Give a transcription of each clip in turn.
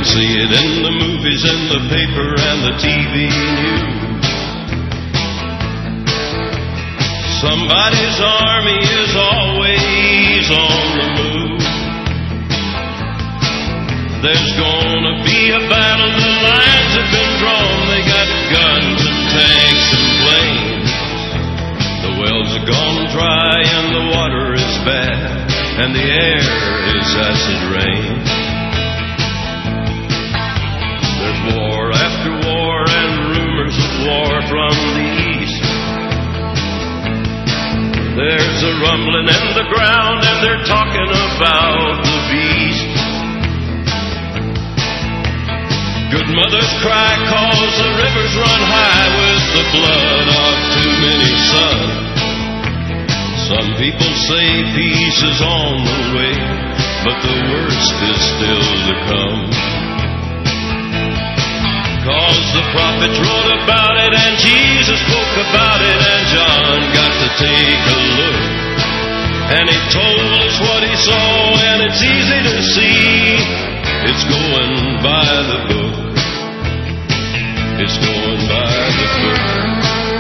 See it in the movies, in the paper, and the TV news. Somebody's army is always on the move. There's gonna be a battle, the lines have been drawn. They got guns and tanks and planes. The wells are gone dry and the water is bad, and the air is acid rain. There's war after war and rumors of war from the east. There's a rumbling in the ground and they're talking about the beast. Good mothers cry 'cause the rivers run high with the blood of too many sons. Some people say peace is on the way, but the worst is still to come. 'Cause the prophets wrote about it and Jesus spoke about it, and John got to take a look. And he told us what he saw, and it's easy to see. It's going by the book. It's going by the book.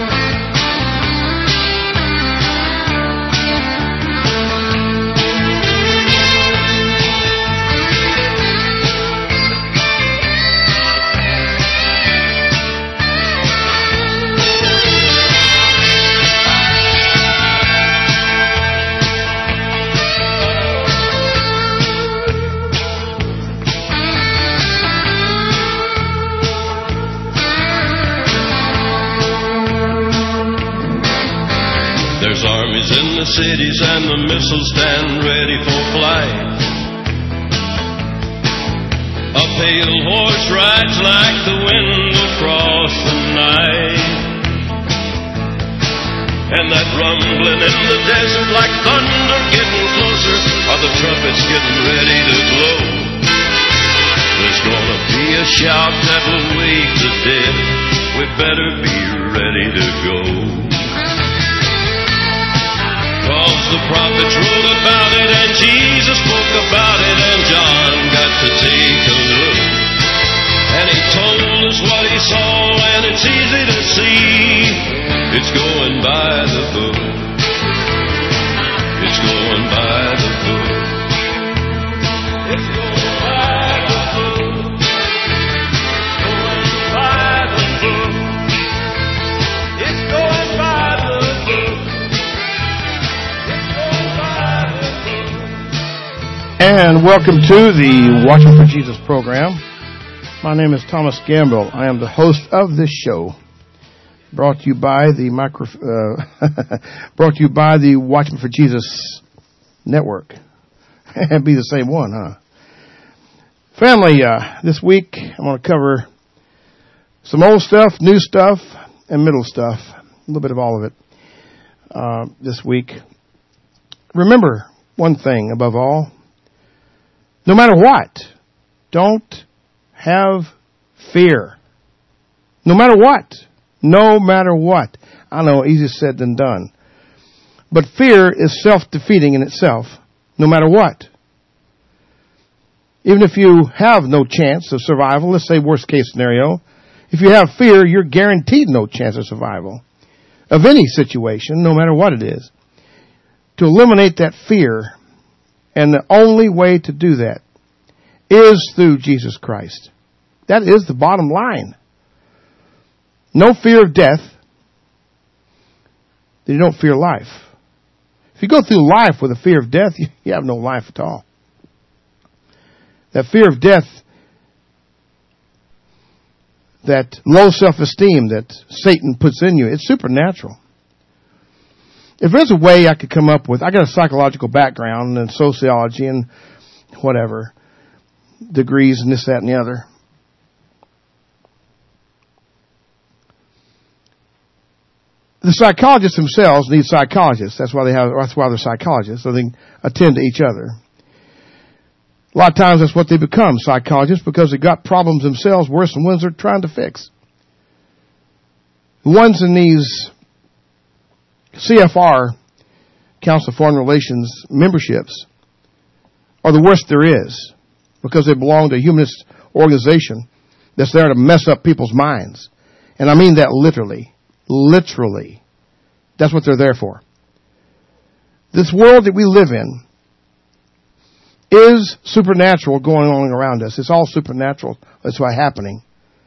There's armies in the cities and the missiles stand ready for flight. A pale horse rides like the wind across the night. And that rumbling in the desert like thunder getting closer, are the trumpets getting ready to blow. There's gonna be a shout that will wake the dead. We better be ready to go. 'Cause the prophets wrote about it and Jesus spoke about it, and John got to take a look. And he told us what he saw, and it's easy to see. It's going by the book. It's going by the book. It's going by the book. Going by the book. It's going by the book. And welcome to the Watching for Jesus program. My name is Thomas Gamble. I am the host of this show. Brought to you by the brought to you by the Watching for Jesus network. It'd be the same one, huh? Family, this week I'm going to cover some old stuff, new stuff, and middle stuff. A little bit of all of it this week. Remember one thing above all. No matter what, don't have fear. No matter what. No matter what. I know, easier said than done. But fear is self-defeating in itself, no matter what. Even if you have no chance of survival, let's say worst case scenario, if you have fear, you're guaranteed no chance of survival of any situation, no matter what it is. To eliminate that fear, and the only way to do that is through Jesus Christ. That is the bottom line. No fear of death, then you don't fear life. If you go through life with a fear of death, you have no life at all. That fear of death, that low self-esteem that Satan puts in you, it's supernatural. If there's a way I could come up with, I got a psychological background and sociology and whatever, degrees and this, that, and the other. The psychologists themselves need psychologists. That's why they're psychologists, so they can attend to each other. A lot of times that's what they become, psychologists, because they've got problems themselves worse than ones they're trying to fix. The ones in these CFR, Council of Foreign Relations memberships, are the worst there is, because they belong to humanist organization that's there to mess up people's minds. And I mean that literally. Literally. That's what they're there for. This world that we live in is supernatural going on around us. It's all supernatural. That's what's happening.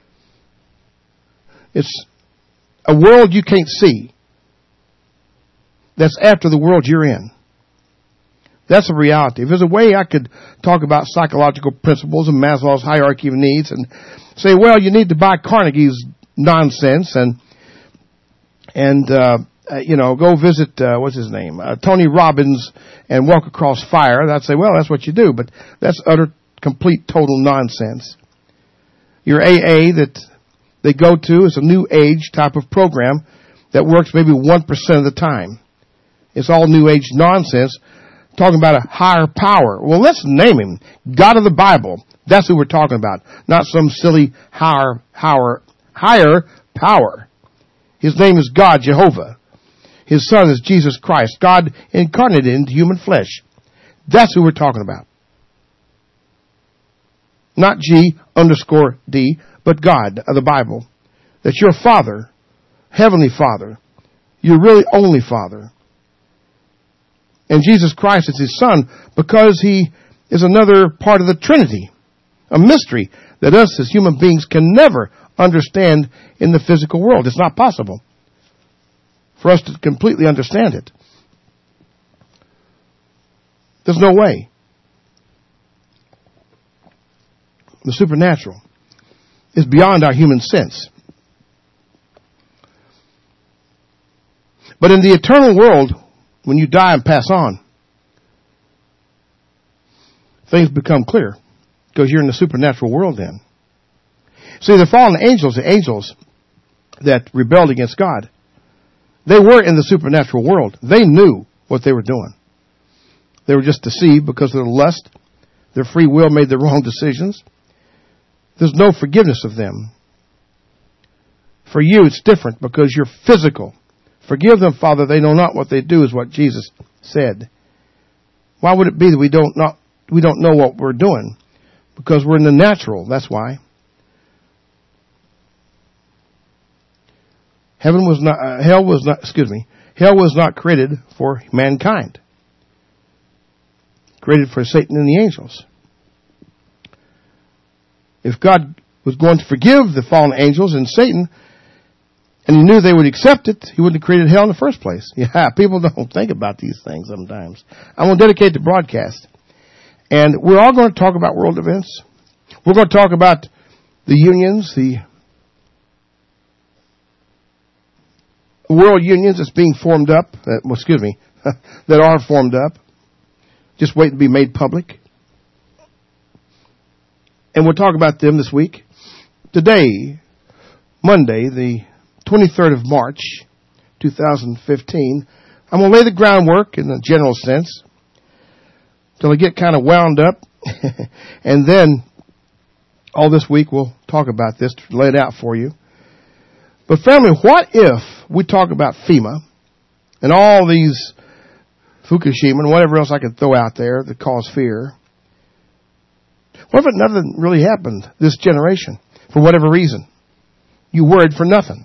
It's a world you can't see. That's after the world you're in. That's a reality. If there's a way I could talk about psychological principles and Maslow's hierarchy of needs and say, well, you need to buy Carnegie's nonsense and go visit, what's his name, Tony Robbins and walk across fire. I'd say, well, that's what you do, but that's utter, complete, total nonsense. Your AA that they go to is a new age type of program that works maybe 1% of the time. It's all new age nonsense, talking about a higher power. Well, let's name him. God of the Bible. That's who we're talking about. Not some silly higher power. His name is God, Jehovah. His Son is Jesus Christ. God incarnated into human flesh. That's who we're talking about. Not G_D, but God of the Bible. That's your Father, Heavenly Father. Your really only Father. And Jesus Christ is His Son because He is another part of the Trinity. A mystery that us as human beings can never understand in the physical world. It's not possible for us to completely understand it. There's no way. The supernatural is beyond our human sense. But in the eternal world, when you die and pass on, things become clear because you're in the supernatural world then. See, the fallen angels, the angels that rebelled against God, they were in the supernatural world. They knew what they were doing. They were just deceived because of their lust. Their free will made the wrong decisions. There's no forgiveness of them. For you, it's different because you're physical. Forgive them, Father, they know not what they do, is what Jesus said. Why would it be that we don't know what we're doing? Because we're in the natural, that's why. Hell was not created for mankind. Created for Satan and the angels. If God was going to forgive the fallen angels and Satan, and He knew they would accept it, He wouldn't have created hell in the first place. Yeah, people don't think about these things sometimes. I'm going to dedicate the broadcast. And we're all going to talk about world events. We're going to talk about the unions, the world unions that's being formed up, that are formed up, just waiting to be made public. And we'll talk about them this week. Today, Monday, the 23rd of March, 2015, I'm going to lay the groundwork in a general sense till I get kind of wound up. And then all this week we'll talk about this, to lay it out for you. But family, what if we talk about FEMA and all these Fukushima and whatever else I could throw out there that cause fear? What if nothing really happened this generation for whatever reason? You worried for nothing.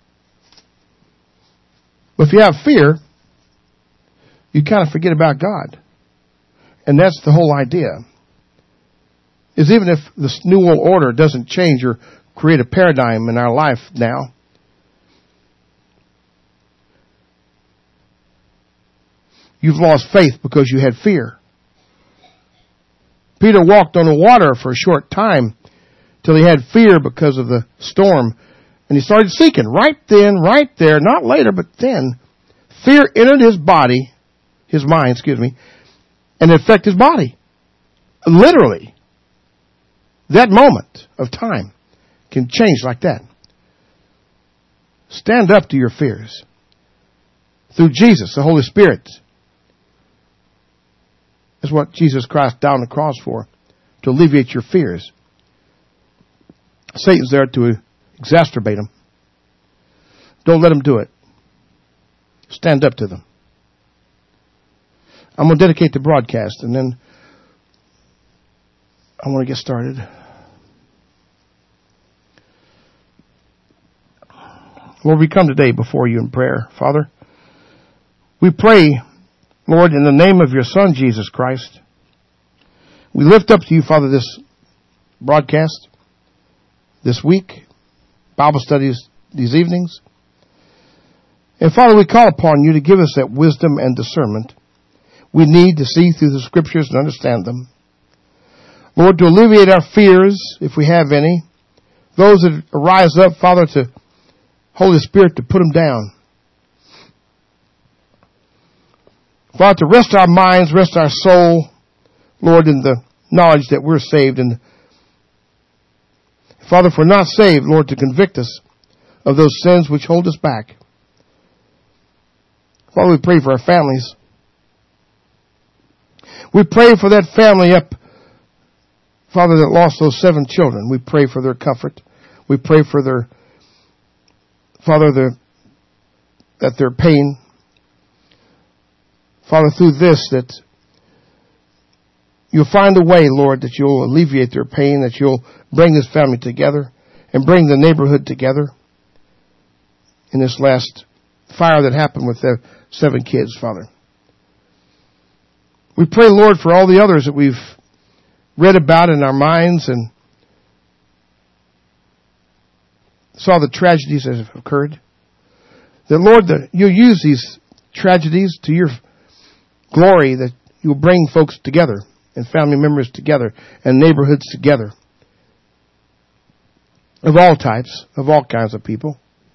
But if you have fear, you kind of forget about God. And that's the whole idea. Is even if this New World Order doesn't change or create a paradigm in our life now, you've lost faith because you had fear. Peter walked on the water for a short time till he had fear because of the storm. And he started seeking right then, right there, not later, but then. Fear entered his mind, and it affected his body. Literally. That moment of time can change like that. Stand up to your fears. Through Jesus, the Holy Spirit. That's what Jesus Christ died on the cross for. To alleviate your fears. Satan's there to exacerbate them. Don't let him do it. Stand up to them. I'm going to dedicate the broadcast and then I want to get started. Lord, we come today before you in prayer, Father. We pray, Lord, in the name of your Son, Jesus Christ. We lift up to you, Father, this broadcast, this week, Bible studies these evenings. And Father, we call upon you to give us that wisdom and discernment we need to see through the Scriptures and understand them. Lord, to alleviate our fears, if we have any, those that arise up, Father, to Holy Spirit to put them down. Father, to rest our minds, rest our soul, Lord, in the knowledge that we're saved. And Father, if we're not saved, Lord, to convict us of those sins which hold us back. Father, we pray for our families. We pray for that family up, Father, that lost those 7 children. We pray for their comfort. We pray for their, Father, their pain. Father, through this, that you'll find a way, Lord, that you'll alleviate their pain, that you'll bring this family together and bring the neighborhood together in this last fire that happened with the 7 kids, Father. We pray, Lord, for all the others that we've read about in our minds and saw the tragedies that have occurred. That, Lord, that you'll use these tragedies to your glory, that you'll bring folks together and family members together and neighborhoods together of all types, of all kinds of people.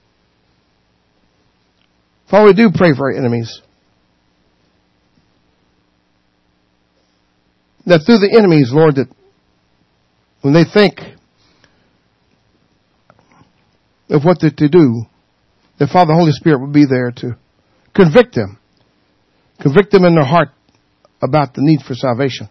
Father, we do pray for our enemies. That through the enemies, Lord, that when they think of what they're to do, that Father, the Holy Spirit will be there to convict them. Convict them in their heart about the need for salvation.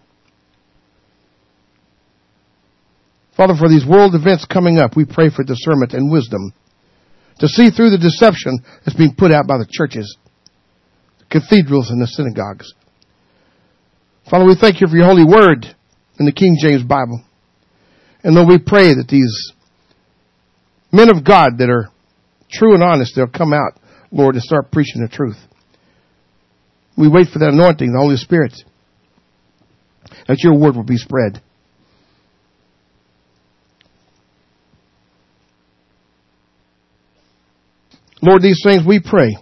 Father, for these world events coming up, we pray for discernment and wisdom to see through the deception that's being put out by the churches, the cathedrals, and the synagogues. Father, we thank you for your holy word in the King James Bible. And Lord, we pray that these men of God that are true and honest, they'll come out, Lord, and start preaching the truth. We wait for that anointing, the Holy Spirit, that your word will be spread. Lord, these things we pray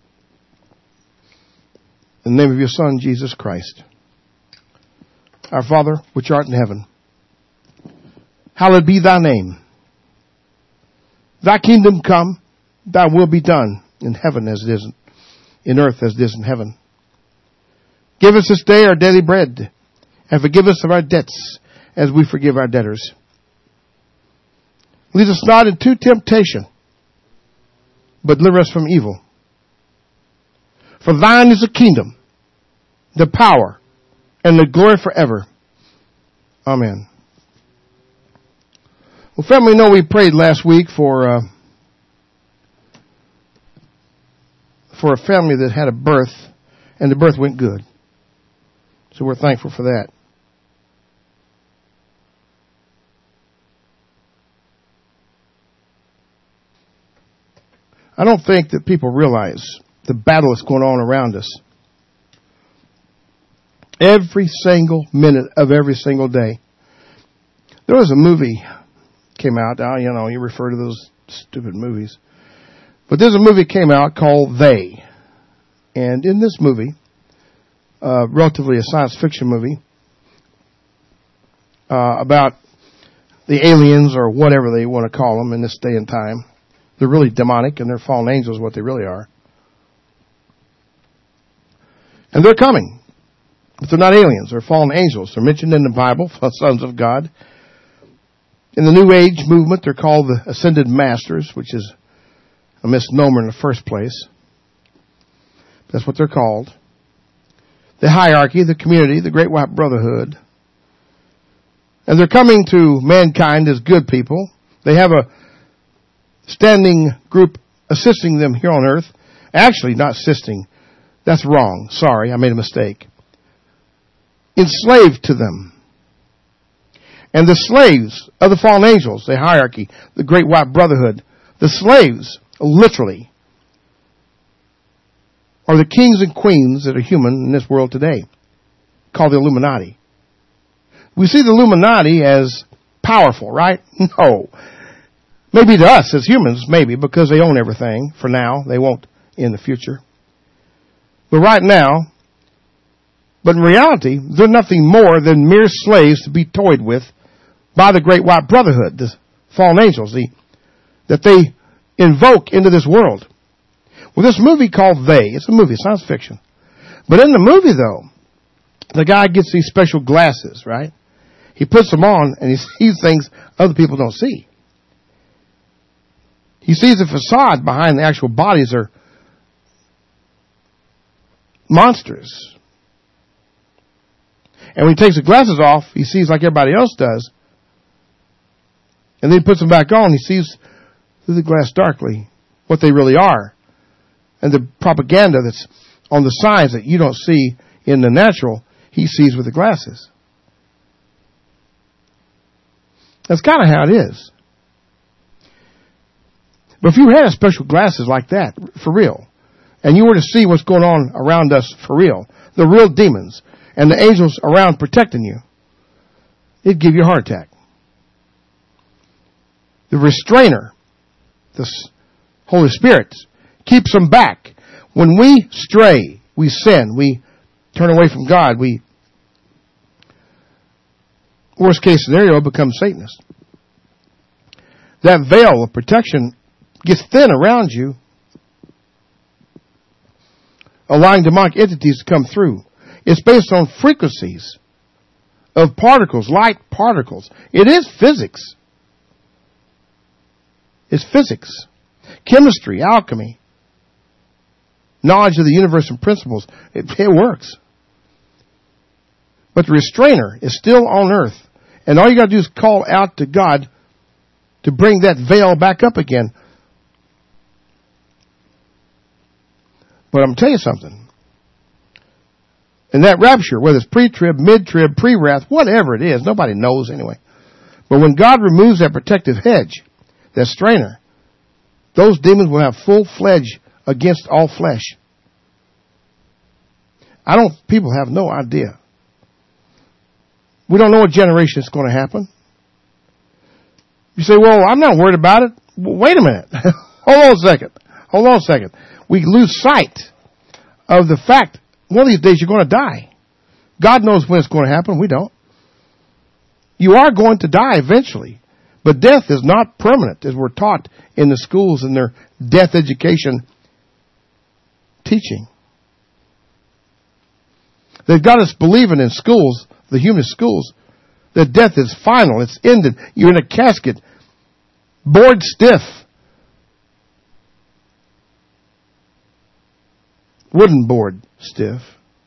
in the name of your Son, Jesus Christ. Our Father, which art in heaven, hallowed be thy name. Thy kingdom come, thy will be done in heaven as it is in earth as it is in heaven. Give us this day our daily bread, and forgive us of our debts as we forgive our debtors. Lead us not into temptation, but deliver us from evil. For thine is the kingdom, the power, and the glory forever. Amen. Well, family, we know we prayed last week for a family that had a birth, and the birth went good. So we're thankful for that. I don't think that people realize the battle that's going on around us. Every single minute of every single day. There was a movie came out. Now, you refer to those stupid movies. But there's a movie came out called They. And in this movie, relatively a science fiction movie, about the aliens or whatever they want to call them in this day and time. They're really demonic and they're fallen angels, what they really are. And they're coming. But they're not aliens. They're fallen angels. They're mentioned in the Bible, sons of God. In the New Age movement, they're called the Ascended Masters, which is a misnomer in the first place. That's what they're called. The hierarchy, the community, the Great White Brotherhood. And they're coming to mankind as good people. They have a standing group assisting them here on earth. Actually, not assisting. That's wrong. Sorry, I made a mistake. Enslaved to them. And the slaves of the fallen angels, the hierarchy, the Great White Brotherhood, the slaves literally, are the kings and queens that are human in this world today, called the Illuminati. We see the Illuminati as powerful, right? No. Maybe to us as humans, maybe, because they own everything for now. They won't in the future. But right now, but in reality, they're nothing more than mere slaves to be toyed with by the Great White Brotherhood, the fallen angels, that they invoke into this world. Well, this movie called They, it's a movie, science fiction. But in the movie, though, the guy gets these special glasses, right? He puts them on and he sees things other people don't see. He sees the facade behind the actual bodies are monsters. And when he takes the glasses off, he sees like everybody else does. And then he puts them back on, he sees through the glass darkly what they really are. And the propaganda that's on the signs that you don't see in the natural, he sees with the glasses. That's kind of how it is. But if you had special glasses like that, for real, and you were to see what's going on around us for real, the real demons, and the angels around protecting you, it'd give you a heart attack. The restrainer, the Holy Spirit, keeps them back. When we stray, we sin, we turn away from God, we, worst case scenario, become Satanists. That veil of protection gets thin around you, allowing demonic entities to come through. It's based on frequencies of particles, light particles. It is physics. It's physics, chemistry, alchemy, knowledge of the universe and principles. It works. But the restrainer is still on earth. And all you got to do is call out to God to bring that veil back up again. But I'm going to tell you something. In that rapture, whether it's pre-trib, mid-trib, pre-wrath, whatever it is, nobody knows anyway. But when God removes that protective hedge, that strainer, those demons will have full-fledged against all flesh. People have no idea. We don't know what generation it's going to happen. You say, well, I'm not worried about it. Well, wait a minute. Hold on a second. We lose sight of the fact one of these days you're going to die. God knows when it's going to happen. We don't. You are going to die eventually. But death is not permanent, as we're taught in the schools in their death education teaching. They've got us believing in schools, the human schools, that death is final. It's ended. You're in a casket, bored stiff. Wooden board stiff.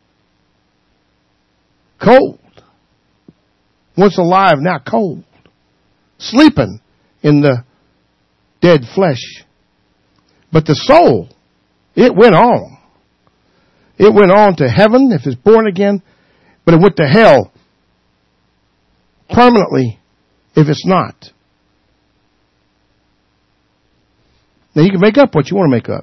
Cold. Once alive, now cold. Sleeping in the dead flesh. But the soul, it went on. It went on to heaven if it's born again, but it went to hell permanently if it's not. Now you can make up what you want to make up.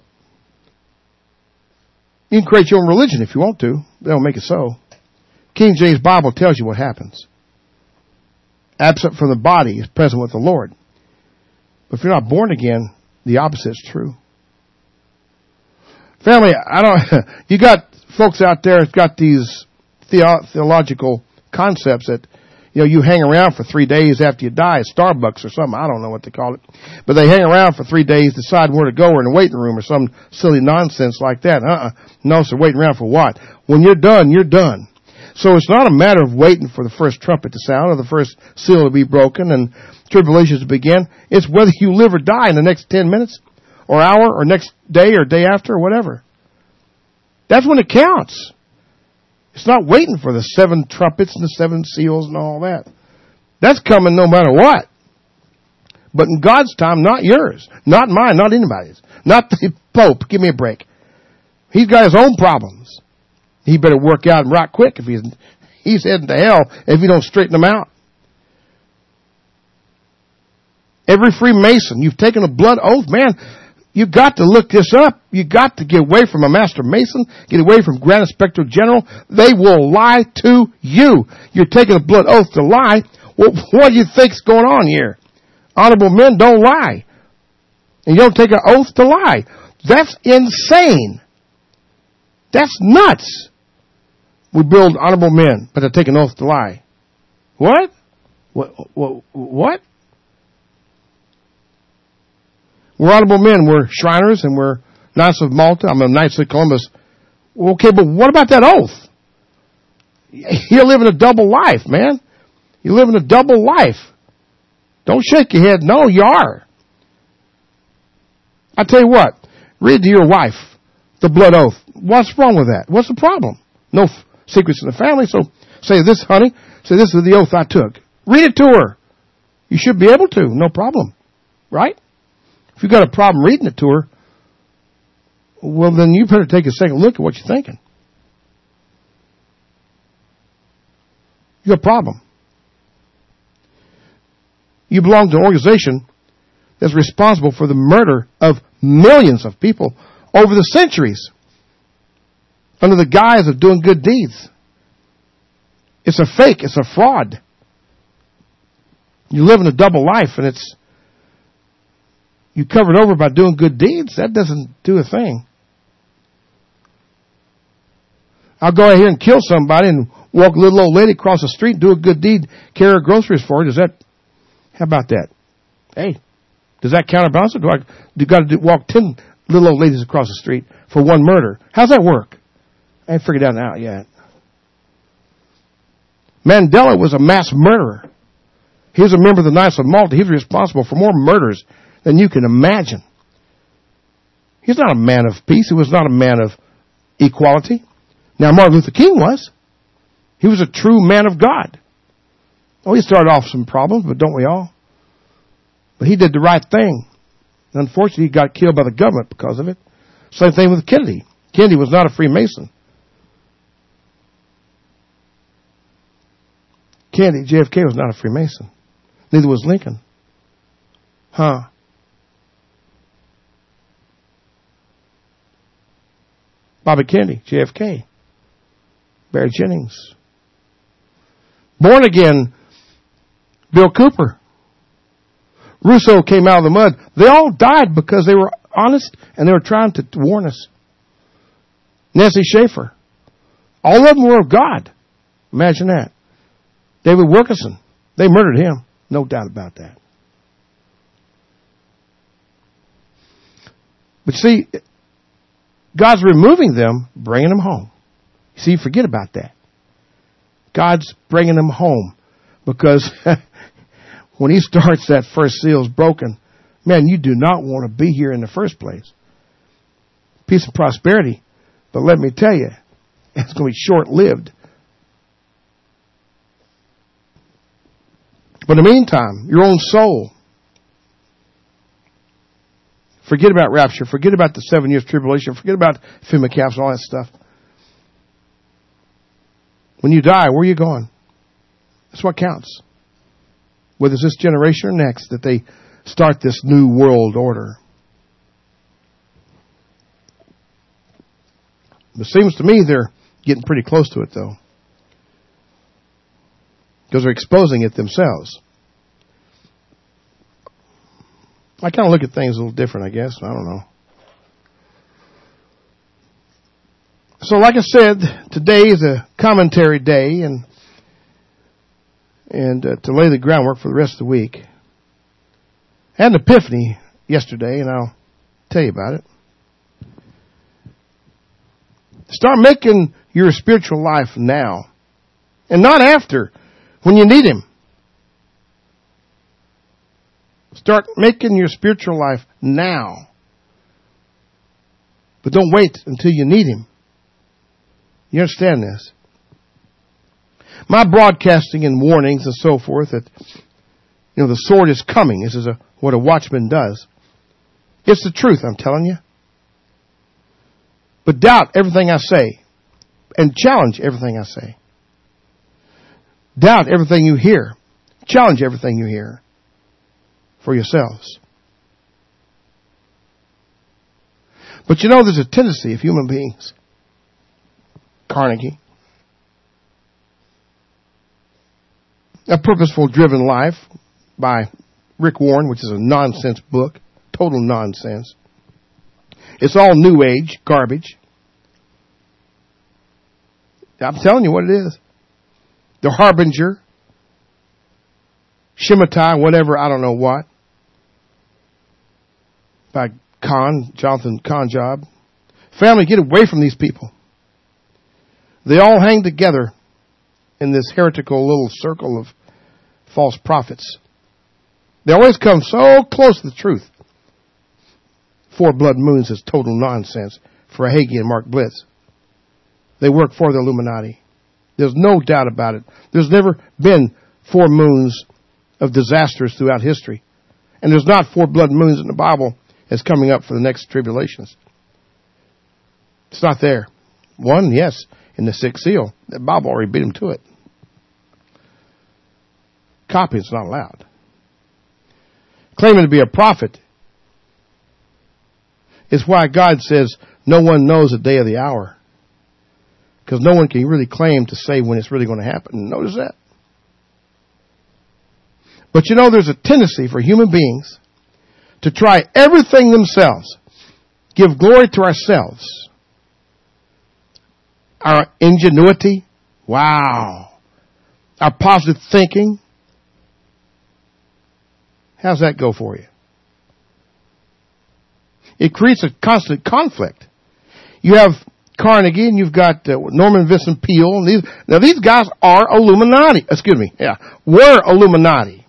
You can create your own religion if you want to. They'll make it so. King James Bible tells you what happens. Absent from the body is present with the Lord. But if you're not born again, the opposite is true. Family, you got folks out there who've got these theological concepts that, you hang around for 3 days after you die at Starbucks or something. I don't know what they call it. But they hang around for 3 days, decide where to go or in the waiting room or some silly nonsense like that. No, so waiting around for what? When you're done, you're done. So it's not a matter of waiting for the first trumpet to sound or the first seal to be broken and tribulations to begin. It's whether you live or die in the next 10 minutes or hour or next day or day after or whatever. That's when it counts. It's not waiting for the 7 trumpets and the 7 seals and all that. That's coming no matter what. But in God's time, not yours. Not mine, not anybody's. Not the Pope. Give me a break. He's got his own problems. He better work out and right quick if he's heading to hell if you don't straighten them out. Every Freemason, you've taken a blood oath. Man, You got to look this up. You got to get away from a Master Mason, get away from Grand Inspector General. They will lie to you. You're taking a blood oath to lie. Well, what do you think's going on here? Honorable men don't lie. And you don't take an oath to lie. That's insane. That's nuts. We build honorable men, but they take an oath to lie. What? What? We're honorable men. We're Shriners and we're Knights of Malta. I'm a Knights of Columbus. Okay, but what about that oath? You're living a double life, man. You're living a double life. Don't shake your head. No, you are. I tell you what. Read to your wife the blood oath. What's wrong with that? What's the problem? No secrets in the family. So say this, honey. Say this is the oath I took. Read it to her. You should be able to. No problem. Right? If you've got a problem reading it to her, well, then you better take a second look at what you're thinking. You got a problem. You belong to an organization that's responsible for the murder of millions of people over the centuries under the guise of doing good deeds. It's a fake. It's a fraud. You live in a double life and you cover it over by doing good deeds. That doesn't do a thing. I'll go out here and kill somebody and walk a little old lady across the street, do a good deed, carry her groceries for her. How about that? Hey, does that counterbalance it? Do I got to walk 10 little old ladies across the street for one murder? How's that work? I ain't figured that out yet. Mandela was a mass murderer. He was a member of the Knights of Malta. He was responsible for more murders than you can imagine. He's not a man of peace. He was not a man of equality. Now, Martin Luther King was. He was a true man of God. Oh, he started off some problems, but don't we all? But he did the right thing. Unfortunately, he got killed by the government because of it. Same thing with Kennedy. Kennedy was not a Freemason. Kennedy, JFK was not a Freemason. Neither was Lincoln. Bobby Kennedy, JFK. Barry Jennings. Born again, Bill Cooper. Rousseau came out of the mud. They all died because they were honest and they were trying to warn us. Nancy Schaefer. All of them were of God. Imagine that. David Wilkerson. They murdered him. No doubt about that. But see, God's removing them, bringing them home. See, forget about that. God's bringing them home because when he starts that first seal's broken, man, you do not want to be here in the first place. Peace and prosperity. But let me tell you, it's going to be short-lived. But in the meantime, your own soul. Forget about rapture. Forget about the 7 years tribulation. Forget about FEMA camps and all that stuff. When you die, where are you going? That's what counts. Whether it's this generation or next, that they start this new world order. It seems to me they're getting pretty close to it, though. Because they're exposing it themselves. I kind of look at things a little different, I guess. I don't know. So like I said, today is a commentary day and to lay the groundwork for the rest of the week. I had an epiphany yesterday, and I'll tell you about it. Start making your spiritual life now and not after, when you need him. Start making your spiritual life now. But don't wait until you need him. You understand this? My broadcasting and warnings and so forth that, the sword is coming. This is what a watchman does. It's the truth, I'm telling you. But doubt everything I say and challenge everything I say. Doubt everything you hear. Challenge everything you hear for yourselves. But you know, there's a tendency of human beings. Carnegie. A Purposeful Driven Life by Rick Warren, which is a nonsense book. Total nonsense. It's all New Age garbage. I'm telling you what it is. The Harbinger. Shimmatai, whatever, I don't know what. By Jonathan Conjob. Family, get away from these people. They all hang together in this heretical little circle of false prophets. They always come so close to the truth. 4 blood moons is total nonsense for Hagee and Mark Blitz. They work for the Illuminati. There's no doubt about it. There's never been 4 moons of disasters throughout history. And there's not 4 blood moons in the Bible as coming up for the next tribulations. It's not there. 1, yes, in the 6th seal. The Bible already beat him to it. Copying's not allowed. Claiming to be a prophet is why God says no one knows the day or the hour. Because no one can really claim to say when it's really going to happen. Notice that. But you know, there's a tendency for human beings to try everything themselves. Give glory to ourselves. Our ingenuity. Wow. Our positive thinking. How's that go for you? It creates a constant conflict. You have Carnegie and you've got Norman Vincent Peale. And these guys are Illuminati. Were Illuminati.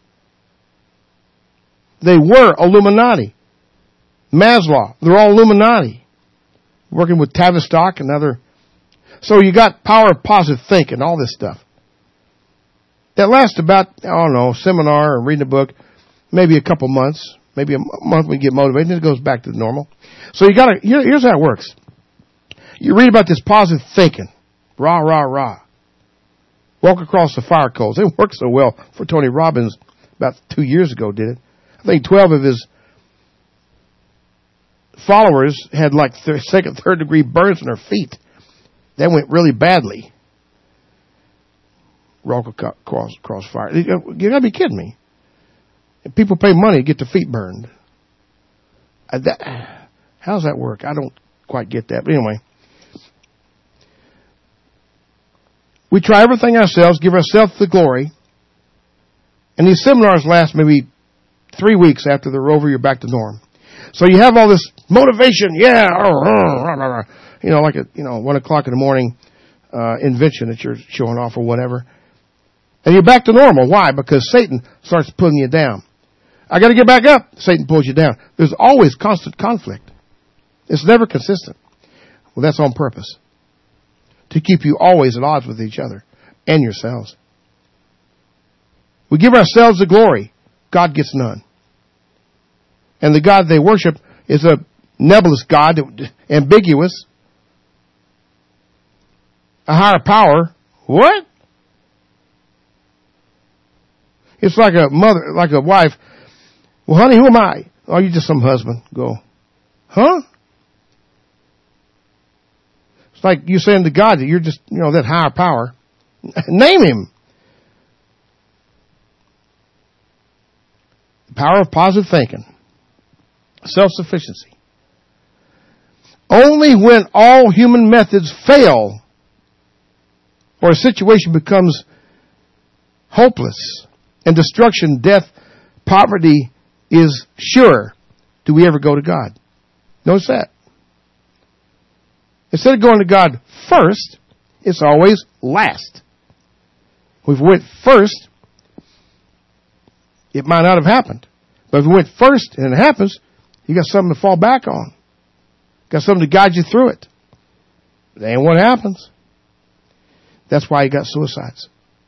They were Illuminati. Maslow, they're all Illuminati. Working with Tavistock and other. So you got power of positive thinking, all this stuff. That lasts about, seminar or reading a book, maybe a couple months. Maybe a month we get motivated, and it goes back to the normal. So here's how it works. You read about this positive thinking. Rah, rah, rah. Walk across the fire coals. It worked so well for Tony Robbins about 2 years ago, did it? I think 12 of his followers had like second, third degree burns on their feet. That went really badly. Walk across fire. You gotta be kidding me. If people pay money to get their feet burned. How does that work? I don't quite get that. But anyway. We try everything ourselves, give ourselves the glory. And these seminars last maybe 3 weeks after they're over, you're back to norm. So you have all this motivation, like a 1 o'clock in the morning invention that you're showing off or whatever. And you're back to normal. Why? Because Satan starts pulling you down. I got to get back up. Satan pulls you down. There's always constant conflict. It's never consistent. Well, that's on purpose. To keep you always at odds with each other and yourselves. We give ourselves the glory. God gets none. And the God they worship is a nebulous God, ambiguous. A higher power. What? It's like a mother, like a wife. Well, honey, who am I? Oh, you're just some husband. Go. Huh? It's like you saying to God that you're just, that higher power. Name him. The power of positive thinking. Self-sufficiency. Only when all human methods fail or a situation becomes hopeless and destruction, death, poverty is sure, do we ever go to God. Notice that. Instead of going to God first, it's always last. If we went first, it might not have happened. But if we went first and it happens, you got something to fall back on. Got something to guide you through it. That ain't what happens. That's why you got suicides.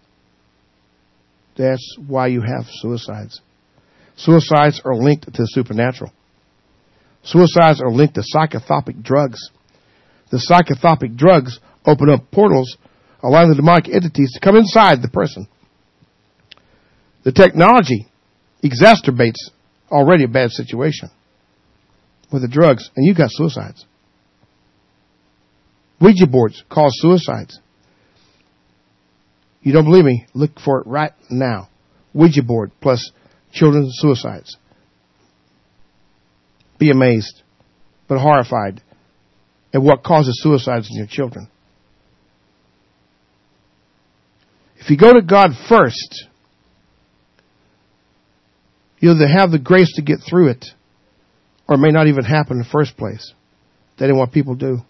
That's why you have suicides. Suicides are linked to the supernatural. Suicides are linked to psychotropic drugs. The psychotropic drugs open up portals, allowing the demonic entities to come inside the person. The technology exacerbates already a bad situation. with the drugs, and you got suicides. Ouija boards cause suicides. You don't believe me? Look for it right now. Ouija board plus children's suicides. Be amazed, but horrified at what causes suicides in your children. If you go to God first, you'll either have the grace to get through it, or it may not even happen in the first place. That ain't what people do.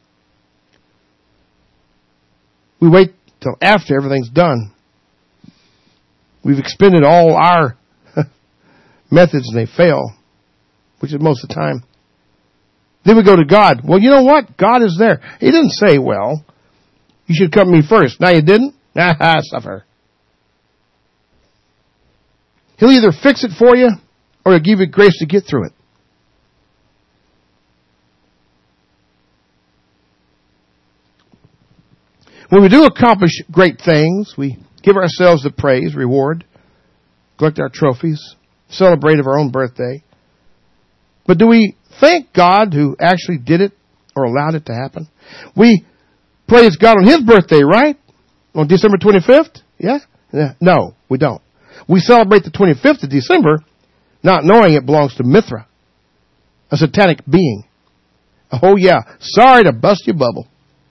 We wait till after everything's done. We've expended all our methods and they fail, which is most of the time. Then we go to God. Well, you know what? God is there. He didn't say, well, you should come to me first. Now you didn't? Suffer. He'll either fix it for you or he'll give you grace to get through it. When we do accomplish great things, we give ourselves the praise, reward, collect our trophies, celebrate of our own birthday. But do we thank God who actually did it or allowed it to happen? We praise God on His birthday, right? On December 25th? Yeah? No, we don't. We celebrate the 25th of December, not knowing it belongs to Mithra, a satanic being. Oh yeah, sorry to bust your bubble.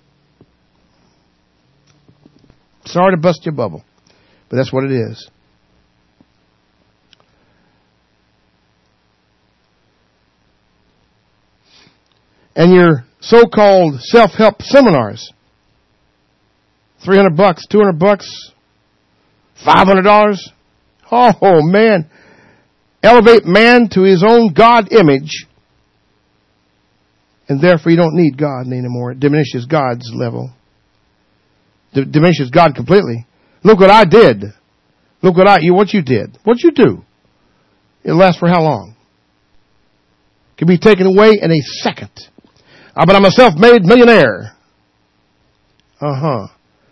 Sorry to bust your bubble, but that's what it is. And your so-called self-help seminars, $300, $200, $500. Oh man, elevate man to his own God image, and therefore you don't need God anymore. It diminishes God's level. Diminishes God completely. Look what I did. Look what you did. What'd you do? It'll last for how long? It can be taken away in a second. But I'm a self-made millionaire. How's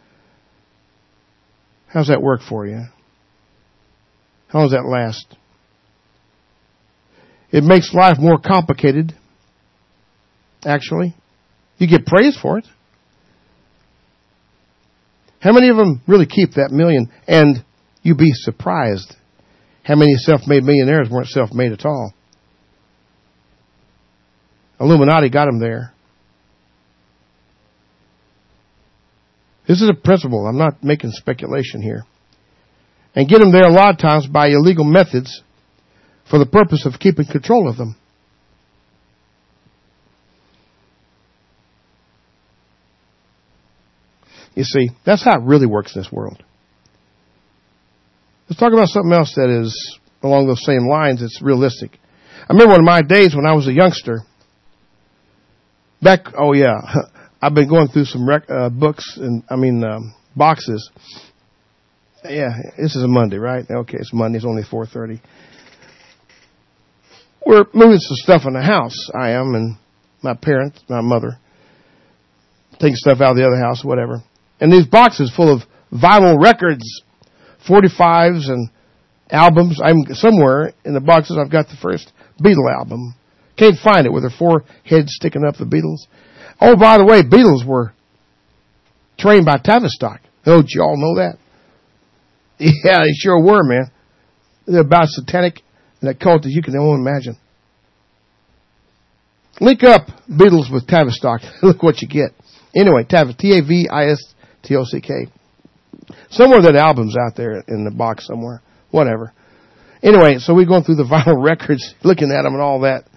that work for you? How does that last? It makes life more complicated, actually. You get praise for it. How many of them really keep that million? And you'd be surprised how many self-made millionaires weren't self-made at all. Illuminati got them there. This is a principle. I'm not making speculation here. And get them there a lot of times by illegal methods for the purpose of keeping control of them. You see, that's how it really works in this world. Let's talk about something else that is along those same lines. It's realistic. I remember one of my days when I was a youngster. I've been going through some books and boxes. Yeah, this is a Monday, right? Okay, it's Monday. It's only 4:30. We're moving some stuff in the house. I am, and my parents, my mother, taking stuff out of the other house, whatever. And these boxes full of vinyl records, 45s and albums. I'm somewhere in the boxes. I've got the first Beatle album. Can't find it with their four heads sticking up. The Beatles. Oh, by the way, Beatles were trained by Tavistock. Oh, did you all know that? Yeah, they sure were, man. They're about satanic and occult as you can only imagine. Link up Beatles with Tavistock. Look what you get. Anyway, Tavistock. Somewhere that album's out there in the box somewhere. Whatever. Anyway, so we're going through the vinyl records, looking at them and all that.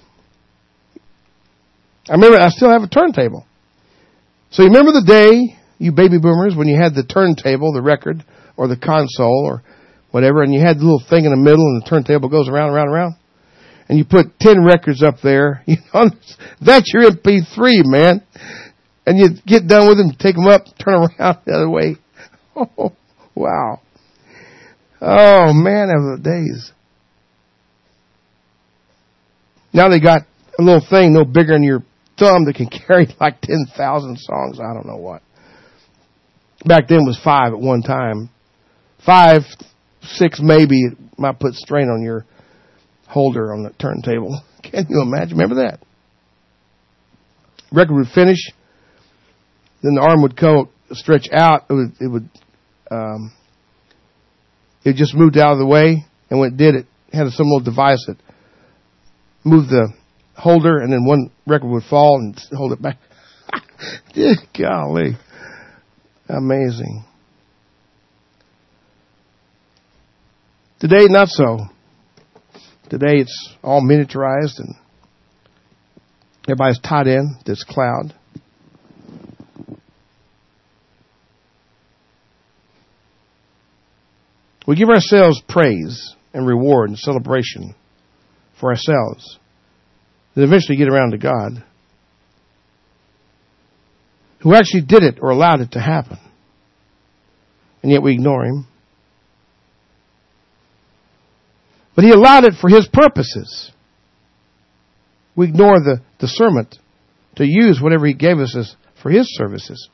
I remember I still have a turntable. So you remember the day, you baby boomers, when you had the turntable, the record, or the console, or whatever, and you had the little thing in the middle and the turntable goes around, around, around. And you put 10 records up there. You know, that's your MP3, man. And you get done with them, take them up, turn around the other way. Oh, wow. Oh, man, of the days. Now they got a little thing no bigger than your thumb that can carry like 10,000 songs. I don't know what. Back then it was 5 at one time. 5, 6 maybe. It might put strain on your holder on the turntable. Can you imagine? Remember that? Record would finish, then the arm would stretch out. It just moved out of the way, and when it did, it had some little device that moved the holder, and then one record would fall and hold it back. Golly. Amazing. Today, not so. Today, it's all miniaturized, and everybody's tied in this cloud. We give ourselves praise and reward and celebration for ourselves. Then eventually get around to God, who actually did it or allowed it to happen. And yet we ignore Him. But He allowed it for His purposes. We ignore the discernment to use whatever He gave us as for His services,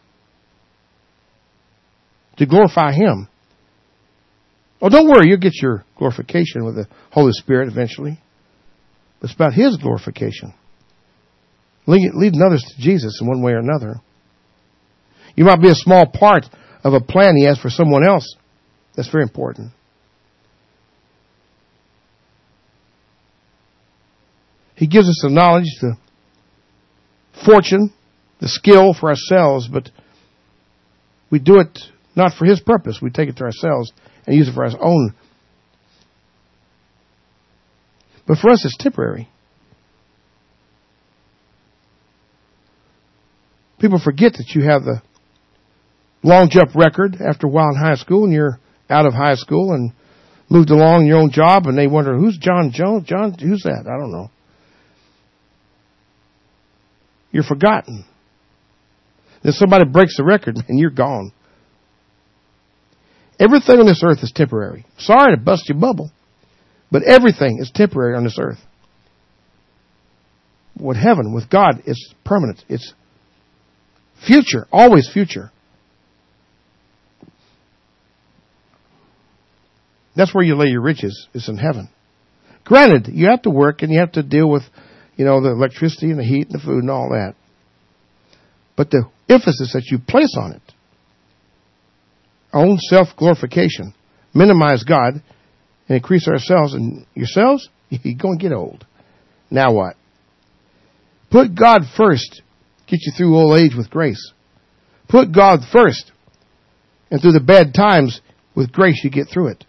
to glorify Him. Oh, don't worry, you'll get your glorification with the Holy Spirit eventually. It's about His glorification. Leading others to Jesus in one way or another. You might be a small part of a plan He has for someone else. That's very important. He gives us the knowledge, the fortune, the skill for ourselves, but we do it not for His purpose. We take it to ourselves and use it for our own. But for us, it's temporary. People forget that you have the long jump record after a while in high school, and you're out of high school and moved along in your own job, and they wonder, who's John Jones? John, who's that? I don't know. You're forgotten. Then somebody breaks the record, and you're gone. Everything on this earth is temporary. Sorry to bust your bubble, but everything is temporary on this earth. With heaven, with God, it's permanent. It's future, always future. That's where you lay your riches, is in heaven. Granted, you have to work and you have to deal with, the electricity and the heat and the food and all that. But the emphasis that you place on it, our own self-glorification, minimize God and increase ourselves and yourselves, you're going to get old. Now what? Put God first. Get you through old age with grace. Put God first. And through the bad times, with grace, you get through it.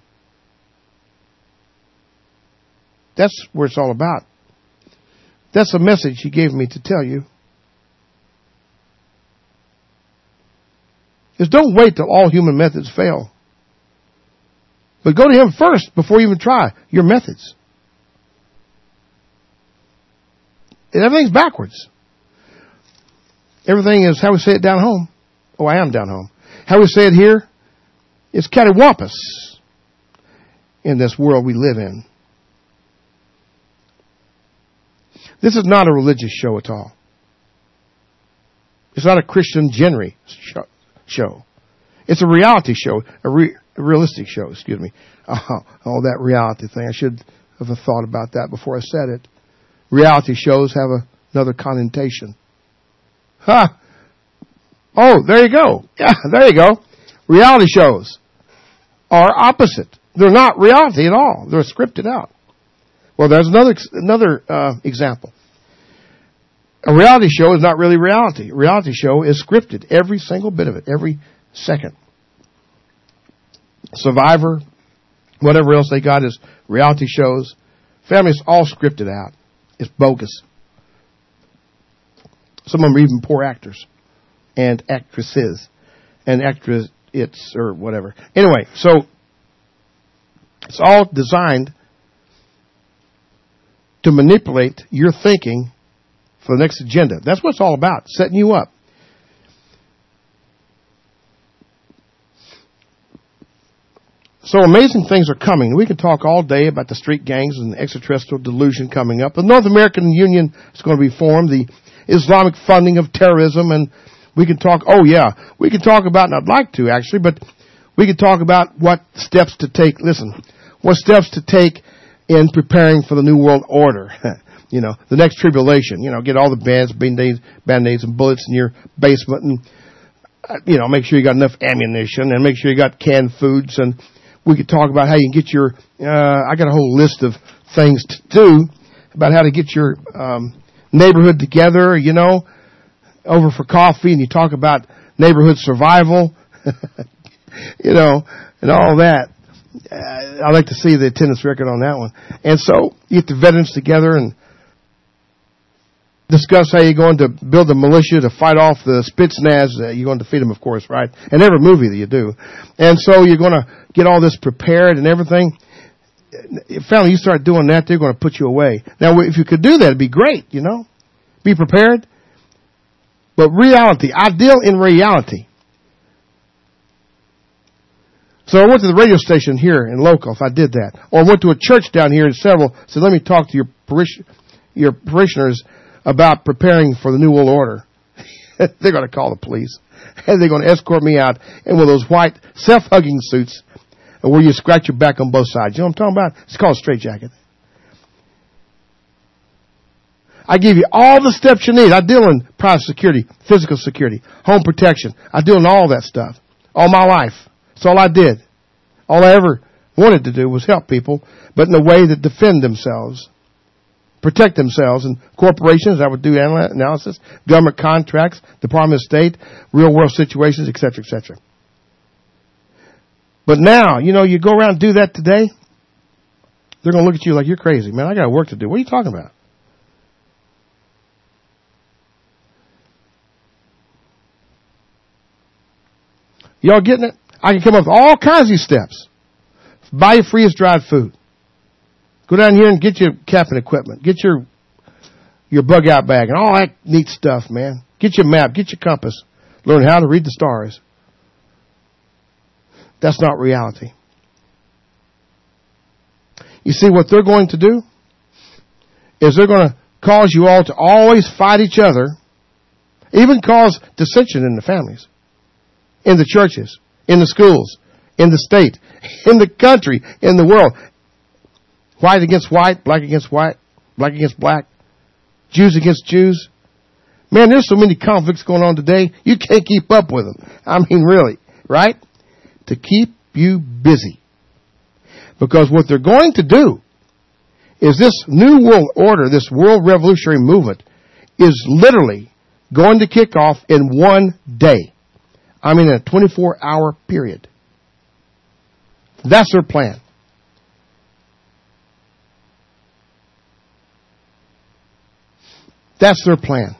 That's where it's all about. That's the message He gave me to tell you. Is don't wait till all human methods fail. But go to Him first before you even try your methods. And everything's backwards. Everything is how we say it down home. Oh, I am down home. How we say it here is cattywampus in this world we live in. This is not a religious show at all. It's not a Christian genre show. It's a reality show, a realistic show, excuse me. Oh, that reality thing. I should have thought about that before I said it. Reality shows have another connotation. Oh, there you go. Yeah, there you go. Reality shows are opposite. They're not reality at all. They're scripted out. Well, there's another example. A reality show is not really reality. A reality show is scripted. Every single bit of it. Every second. Survivor, whatever else they got is reality shows. Families all scripted out. It's bogus. Some of them are even poor actors and actresses and actress-its or whatever. Anyway, so it's all designed to manipulate your thinking for the next agenda. That's what it's all about, setting you up. So amazing things are coming. We can talk all day about the street gangs and the extraterrestrial delusion coming up. The North American Union is going to be formed, the Islamic funding of terrorism, and we can talk, we can talk about, and I'd like to actually, but we can talk about what steps to take, what steps to take in preparing for the New World Order. You know, the next tribulation. You know, get all the band-aids and bullets in your basement, and you know, make sure you got enough ammunition, and make sure you got canned foods. And we could talk about how you can get your. I got a whole list of things to do about how to get your neighborhood together. You know, over for coffee, and you talk about neighborhood survival. You know, and all that. I'd like to see the attendance record on that one. And so you get the veterans together and discuss how you're going to build a militia to fight off the Spetsnaz. You're going to defeat them, of course, right? In every movie that you do. And so you're going to get all this prepared and everything. Finally, you start doing that, they're going to put you away. Now, if you could do that, it'd be great, you know. Be prepared. But reality, ideal in reality. So I went to the radio station here in local, if I did that. Or I went to a church down here and said, let me talk to your parishioners about preparing for the New World Order. They're going to call the police. And they're going to escort me out in one of those white self-hugging suits where you scratch your back on both sides. You know what I'm talking about? It's called a straitjacket. I give you all the steps you need. I deal in private security, physical security, home protection. I deal in all that stuff all my life. That's all I did. All I ever wanted to do was help people, but in a way that defend themselves, protect themselves. And corporations, I would do analysis, government contracts, Department of State, real world situations, etc., etc. But now, you know, you go around and do that today, they're going to look at you like you're crazy. Man, I got work to do. What are you talking about? Y'all getting it? I can come up with all kinds of these steps. Buy your freeze-dried food. Go down here and get your camping equipment. Get your bug-out bag and all that neat stuff, man. Get your map. Get your compass. Learn how to read the stars. That's not reality. You see, what they're going to do is they're going to cause you all to always fight each other, even cause dissension in the families, in the churches, in the schools, in the state, in the country, in the world. White against white, black against white, black against black, Jews against Jews. Man, there's so many conflicts going on today, you can't keep up with them. I mean, really, right? To keep you busy. Because what they're going to do is this New World Order, this World Revolutionary Movement, is literally going to kick off in one day. I mean, in a 24-hour period. That's their plan. That's their plan.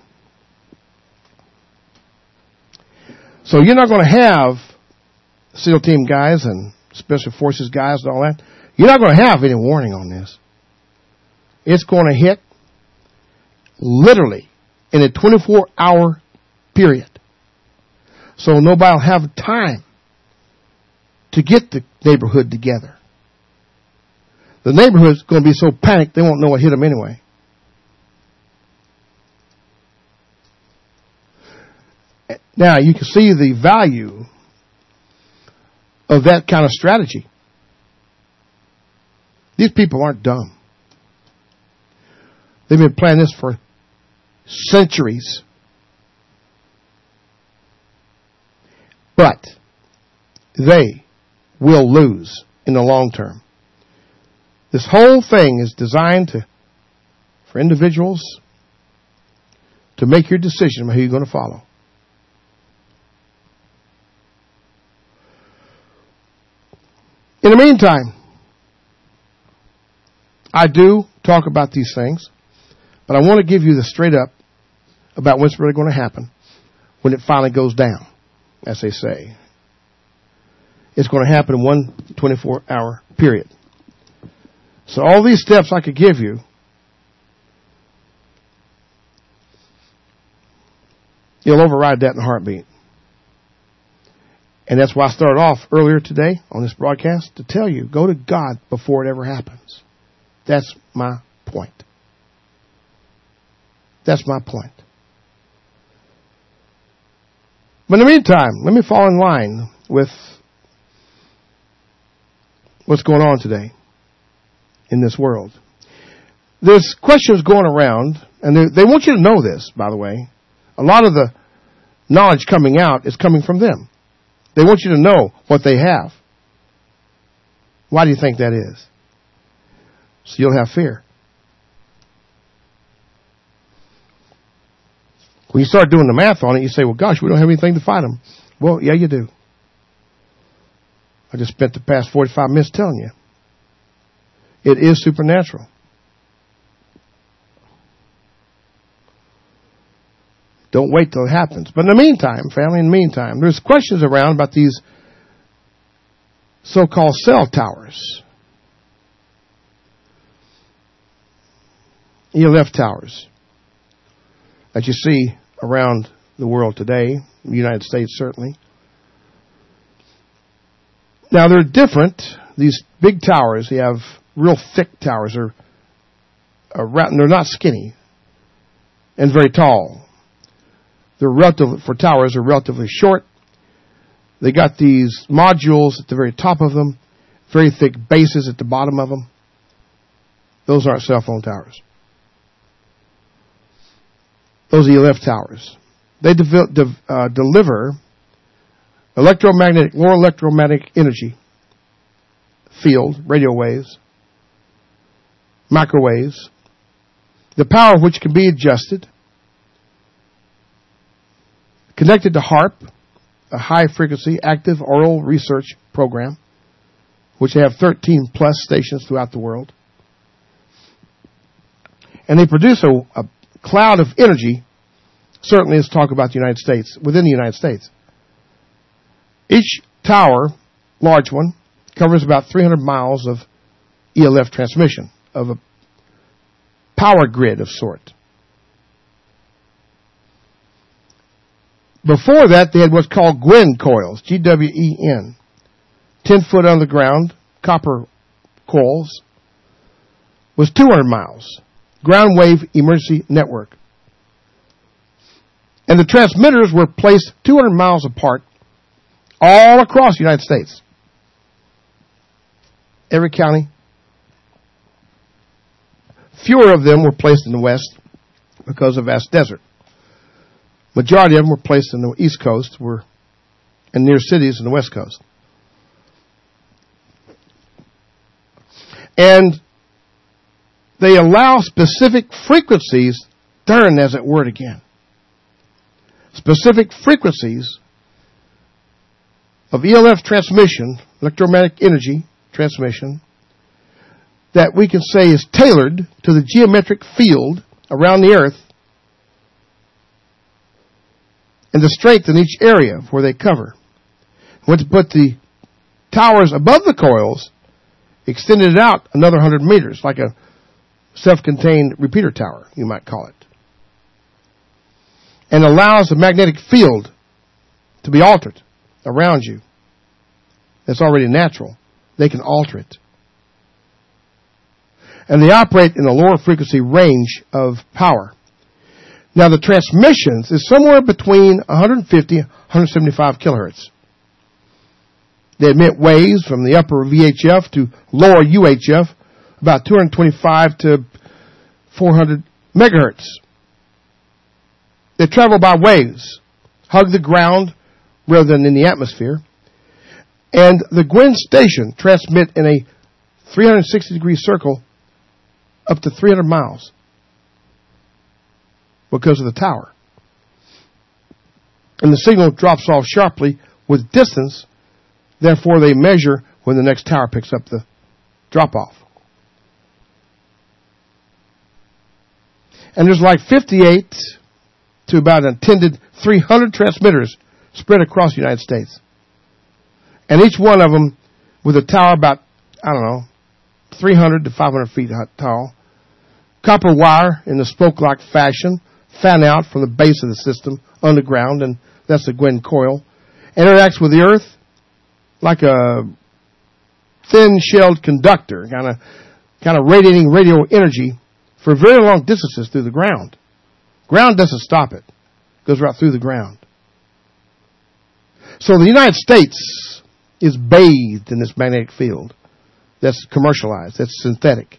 So you're not going to have SEAL team guys and Special Forces guys and all that. You're not going to have any warning on this. It's going to hit literally in a 24-hour period. So nobody will have time to get the neighborhood together. The neighborhood's going to be so panicked they won't know what hit them anyway. Now, you can see the value of that kind of strategy. These people aren't dumb. They've been planning this for centuries. But they will lose in the long term. This whole thing is designed for individuals to make your decision about who you're going to follow. In the meantime, I do talk about these things, but I want to give you the straight up about what's really going to happen when it finally goes down, as they say. It's going to happen in one 24-hour period. So all these steps I could give you, you'll override that in a heartbeat. And that's why I started off earlier today on this broadcast to tell you, go to God before it ever happens. That's my point. That's my point. But in the meantime, let me fall in line with what's going on today. in this world. There's questions going around, and they want you to know this, by the way. A lot of the knowledge coming out is coming from them. They want you to know what they have. Why do you think that is? So you'll have fear. When you start doing the math on it, you say, well, gosh, we don't have anything to fight them. Well, yeah, you do. I just spent the past 45 minutes telling you. It is supernatural. Don't wait till it happens. But in the meantime, family, there's questions around about these so-called cell towers. ELF towers that you see around the world today, the United States certainly. Now they're different. These big towers, they have real thick towers. They're not skinny and very tall. They're relatively short. They got these modules at the very top of them, very thick bases at the bottom of them. Those aren't cell phone towers. Those are ELF towers. They deliver lower electromagnetic energy field, radio waves, microwaves, the power of which can be adjusted, connected to HAARP, a high-frequency active aural research program, which they have 13 plus stations throughout the world. And they produce a cloud of energy. Certainly, let's talk about the United States, within the United States. Each tower, large one, covers about 300 miles of ELF transmission, of a power grid of sort. Before that, they had what's called Gwen coils, G-W-E-N. 10 foot underground, copper coils, was 200 miles. Ground wave emergency network. And the transmitters were placed 200 miles apart all across the United States. Every county. Fewer of them were placed in the west because of vast desert. Majority of them were placed in the east coast and near cities in the west coast. And they allow specific frequencies, turn as it were again. Specific frequencies of ELF transmission, electromagnetic energy transmission, that we can say is tailored to the geometric field around the earth and the strength in each area where they cover. When to put the towers above the coils, extended it out another 100 meters, like a self-contained repeater tower, you might call it. And allows the magnetic field to be altered around you. That's already natural. They can alter it. And they operate in a lower frequency range of power. Now the transmissions is somewhere between 150 and 175 kilohertz. They emit waves from the upper VHF to lower UHF, about 225 to 400 megahertz. They travel by waves, hug the ground rather than in the atmosphere. And the Gwen station transmit in a 360-degree circle up to 300 miles because of the tower. And the signal drops off sharply with distance. Therefore, they measure when the next tower picks up the drop-off. And there's like 58 to about an intended 300 transmitters spread across the United States. And each one of them with a tower about, 300 to 500 feet tall. Copper wire in a spoke-like fashion, fan out from the base of the system underground, and that's the Gwen coil. Interacts with the earth like a thin-shelled conductor, kind of radiating radio energy for very long distances through the ground. Ground doesn't stop it. It goes right through the ground. So the United States is bathed in this magnetic field. that's commercialized, that's synthetic.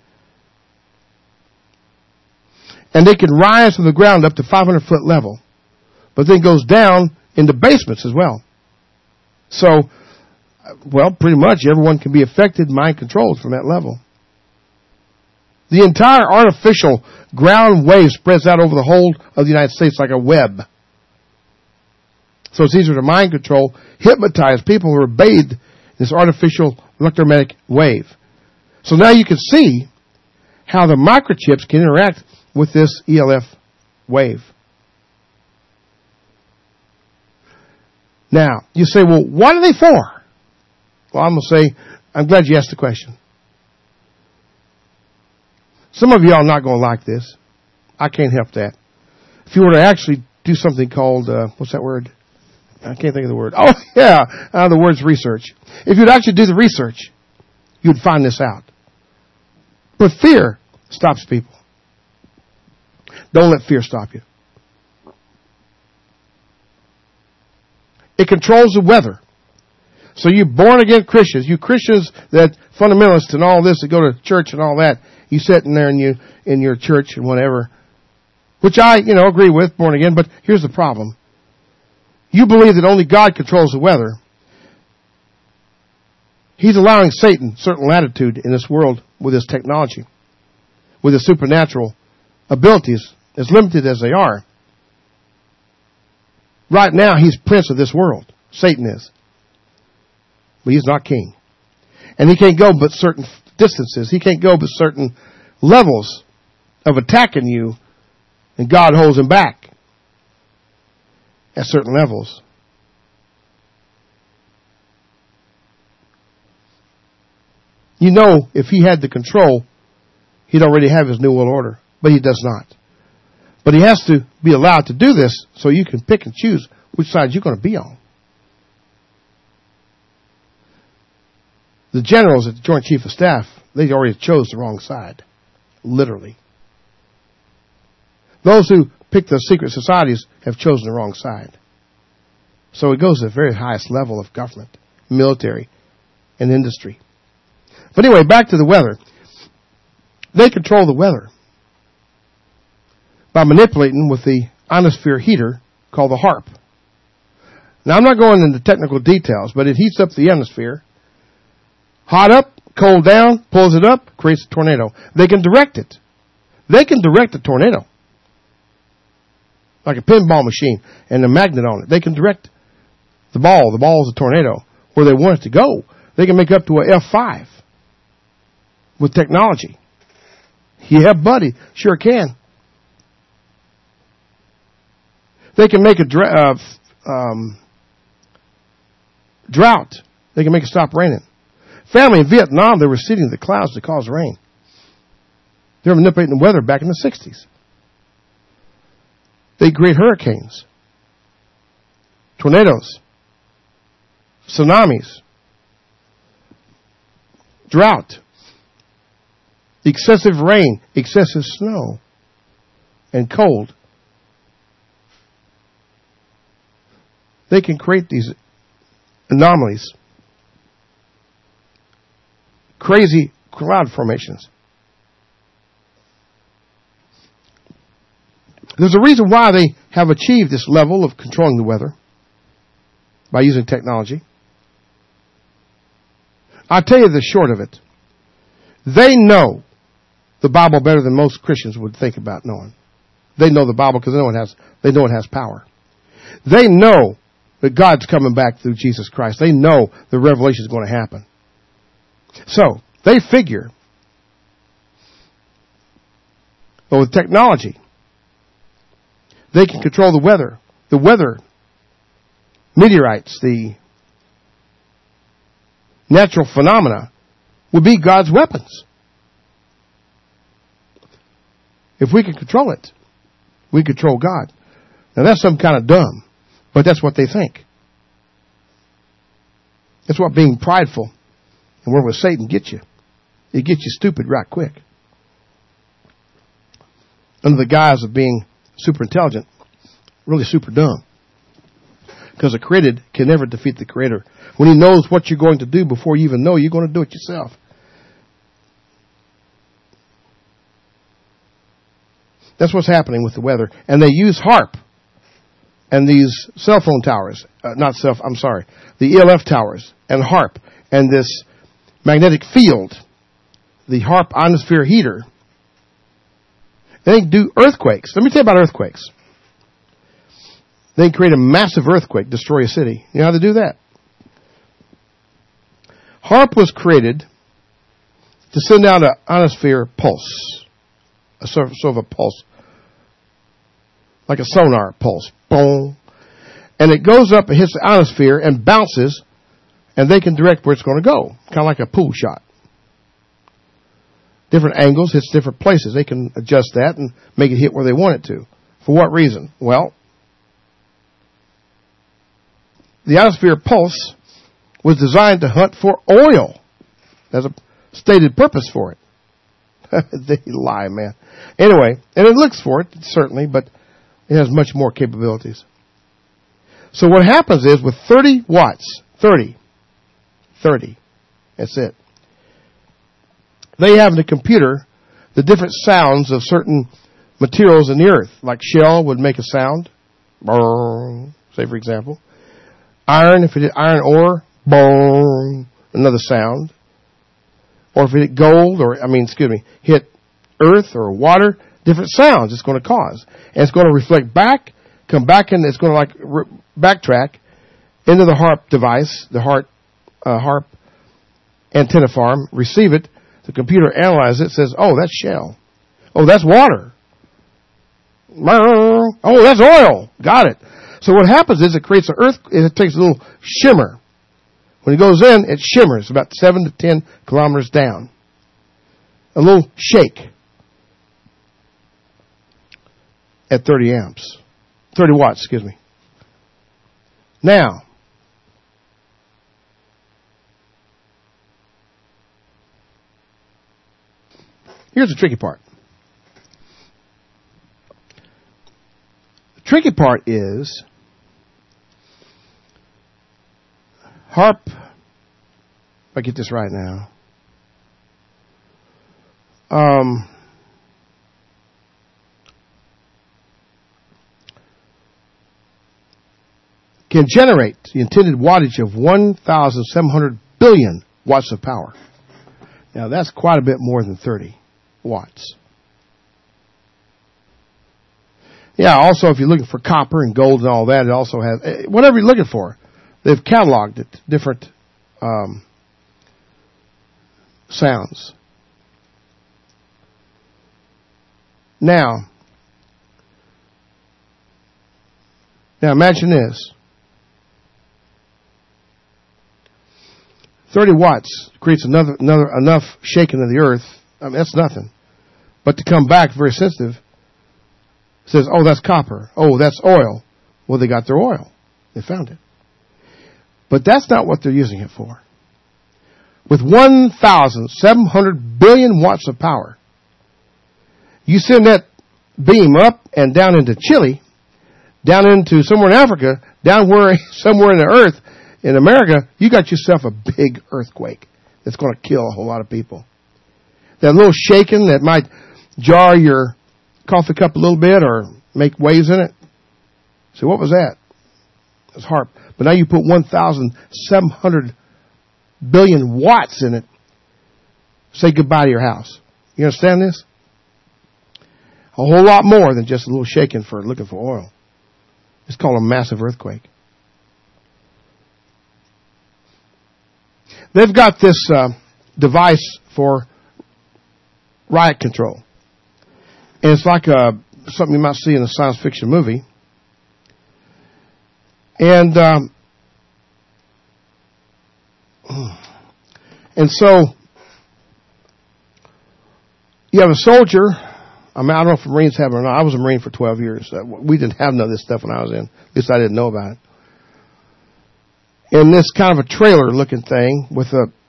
And they can rise from the ground up to 500-foot level, but then goes down into basements as well. So, well, pretty much everyone can be affected, mind controlled from that level. The entire artificial ground wave spreads out over the whole of the United States like a web. So it's easier to mind control, hypnotize people who are bathed in this artificial electromagnetic wave. So now you can see how the microchips can interact with this ELF wave. Now, you say, well, what are they for? Well, I'm going to say, I'm glad you asked the question. Some of y'all are not going to like this. I can't help that. If you were to actually do something called, what's that word? I can't think of the word. Oh, yeah, the word's research. If you'd actually do the research, you'd find this out. But fear stops people. Don't let fear stop you. It controls the weather. So you born-again Christians, you Christians that fundamentalists and all this that go to church and all that, you sitting there in your church and whatever, which I, agree with, born again, but here's the problem. You believe that only God controls the weather. He's allowing Satan certain latitude in this world with his technology, with his supernatural abilities, as limited as they are. Right now, he's prince of this world. Satan is. But he's not king. And he can't go but certain distances. He can't go but certain levels of attacking you, and God holds him back at certain levels. If he had the control, he'd already have his New World Order. But he does not. But he has to be allowed to do this so you can pick and choose which side you're going to be on. The generals at the Joint Chief of Staff, they already chose the wrong side. Literally. Those who pick the secret societies have chosen the wrong side. So it goes to the very highest level of government, military, and industry. But anyway, back to the weather. They control the weather by manipulating with the ionosphere heater called the HAARP. Now, I'm not going into technical details, but it heats up the ionosphere. Hot up, cold down, pulls it up, creates a tornado. They can direct it. They can direct a tornado. Like a pinball machine and a magnet on it. They can direct the ball. The ball is a tornado where they want it to go. They can make up to a F5 with technology. Yeah, buddy. Sure can. They can make a drought. They can make it stop raining. Family in Vietnam, they were seeding the clouds to cause rain. They were manipulating the weather back in the 60s. They create hurricanes, tornadoes, tsunamis, drought, excessive rain, excessive snow, and cold. They can create these anomalies, crazy cloud formations. There's a reason why they have achieved this level of controlling the weather by using technology. I'll tell you the short of it. They know the Bible better than most Christians would think about knowing. They know the Bible because they know it has power. They know that God's coming back through Jesus Christ. They know the revelation is going to happen. So, they figure, but with technology, they can control the weather, meteorites, the natural phenomena would be God's weapons. If we can control it, we control God. Now that's some kind of dumb, but that's what they think. That's what being prideful and working with Satan gets you. It gets you stupid right quick. Under the guise of being super intelligent, really super dumb. Because the created can never defeat the creator. When he knows what you're going to do before you even know, you're going to do it yourself. That's what's happening with the weather. And they use HAARP and these cell phone towers, the ELF towers and HAARP and this magnetic field, the HAARP ionosphere heater. They can do earthquakes. Let me tell you about earthquakes. They can create a massive earthquake, destroy a city. You know how to do that? HAARP was created to send out an ionosphere pulse, a sort of a pulse, like a sonar pulse. Boom. And it goes up and hits the ionosphere and bounces, and they can direct where it's going to go, kind of like a pool shot. Different angles, hits different places. They can adjust that and make it hit where they want it to. For what reason? Well, the ionosphere pulse was designed to hunt for oil. There's a stated purpose for it. They lie, man. Anyway, and it looks for it, certainly, but it has much more capabilities. So what happens is with 30 watts, 30, that's it. They have in the computer the different sounds of certain materials in the earth. Like shell would make a sound, say for example. Iron, if it hit iron ore, another sound. Or if it hit gold, hit earth or water, different sounds it's going to cause. And it's going to reflect back, come back, and it's going to backtrack into the HAARP device, the HAARP antenna farm, receive it. The computer analyzes it, says, oh, that's shell. Oh, that's water. Oh, that's oil. Got it. So what happens is it creates it takes a little shimmer. When it goes in, it shimmers about 7 to 10 kilometers down. A little shake at 30 watts, Now, here's the tricky part. The tricky part is HAARP, if I get this right now, can generate the intended wattage of 1,700 billion watts of power. Now that's quite a bit more than 30 watts. Yeah, also if you're looking for copper and gold and all that, it also has, whatever you're looking for, they've cataloged it, different sounds. Now imagine this. 30 watts creates enough shaking of the earth. I mean, that's nothing. But to come back very sensitive, says, oh, that's copper. Oh, that's oil. Well, they got their oil. They found it. But that's not what they're using it for. With 1,700 billion watts of power, you send that beam up and down into Chile, down into somewhere in Africa, somewhere in the earth, in America, you got yourself a big earthquake that's going to kill a whole lot of people. That little shaking that might jar your coffee cup a little bit or make waves in it. So what was that? It's HAARP. But now you put 1,700 billion watts in it. Say goodbye to your house. You understand this? A whole lot more than just a little shaking for looking for oil. It's called a massive earthquake. They've got this device for riot control. And it's like something you might see in a science fiction movie. And so you have a soldier. I don't know if the Marines have it or not. I was a Marine for 12 years. We didn't have none of this stuff when I was in. At least I didn't know about it. In this kind of a trailer-looking thing with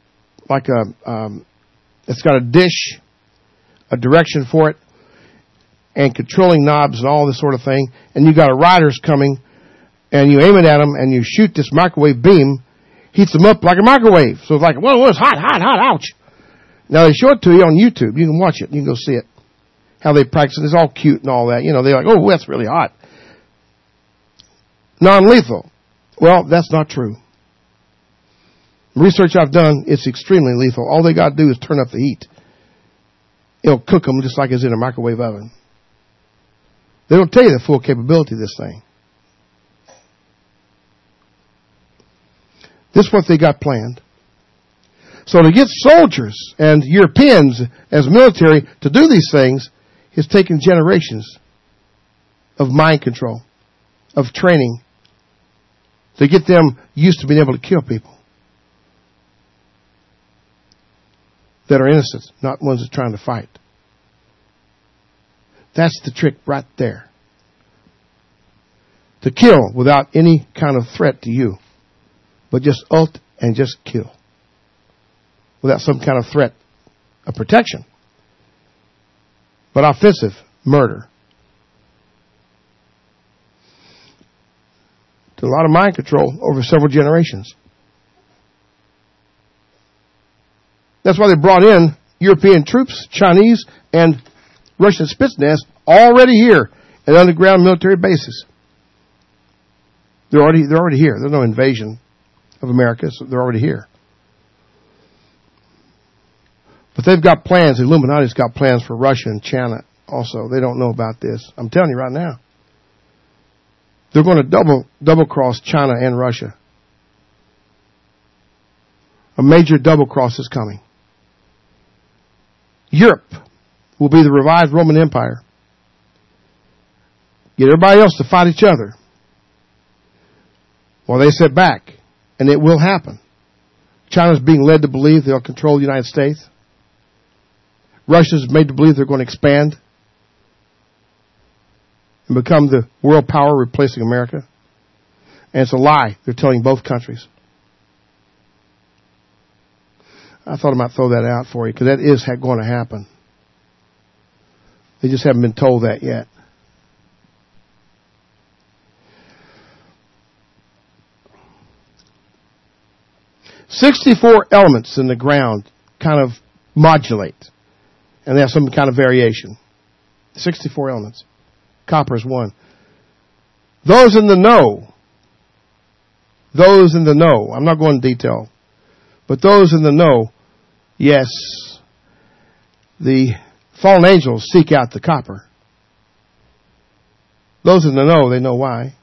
it's got a dish, a direction for it, and controlling knobs and all this sort of thing. And you got a riders coming, and you aim it at them, and you shoot this microwave beam, heats them up like a microwave. So it's like, whoa, it's hot, ouch. Now they show it to you on YouTube. You can watch it. You can go see it. how they practice it. It's all cute and all that. You know, they're like, oh, that's really hot. Non-lethal. Well, that's not true. Research I've done, it's extremely lethal. All they got to do is turn up the heat. It'll cook them just like it's in a microwave oven. They don't tell you the full capability of this thing. This is what they got planned. So to get soldiers and Europeans as military to do these things has taken generations of mind control, of training, to get them used to being able to kill people that are innocent, not ones that are trying to fight. That's the trick right there. To kill without any kind of threat to you, but just ult and just kill. Without some kind of threat of protection. But offensive murder. To a lot of mind control over several generations. That's why they brought in European troops, Chinese and Russian Spetsnaz, already here at underground military bases. They're already here. There's no invasion of America, so they're already here. But they've got plans. The Illuminati's got plans for Russia and China also. They don't know about this. I'm telling you right now. They're going to double cross China and Russia. A major double cross is coming. Europe will be the revived Roman Empire. Get everybody else to fight each other while they sit back. And it will happen. China's being led to believe they'll control the United States. Russia's made to believe they're going to expand and become the world power replacing America. And it's a lie. They're telling both countries. I thought I might throw that out for you because that is going to happen. They just haven't been told that yet. "64 elements in the ground kind of modulate. And they have some kind of variation. 64 elements. Copper is one. Those in the know. I'm not going into detail. But those in the know, yes, the fallen angels seek out the copper. Those in the know, they know why.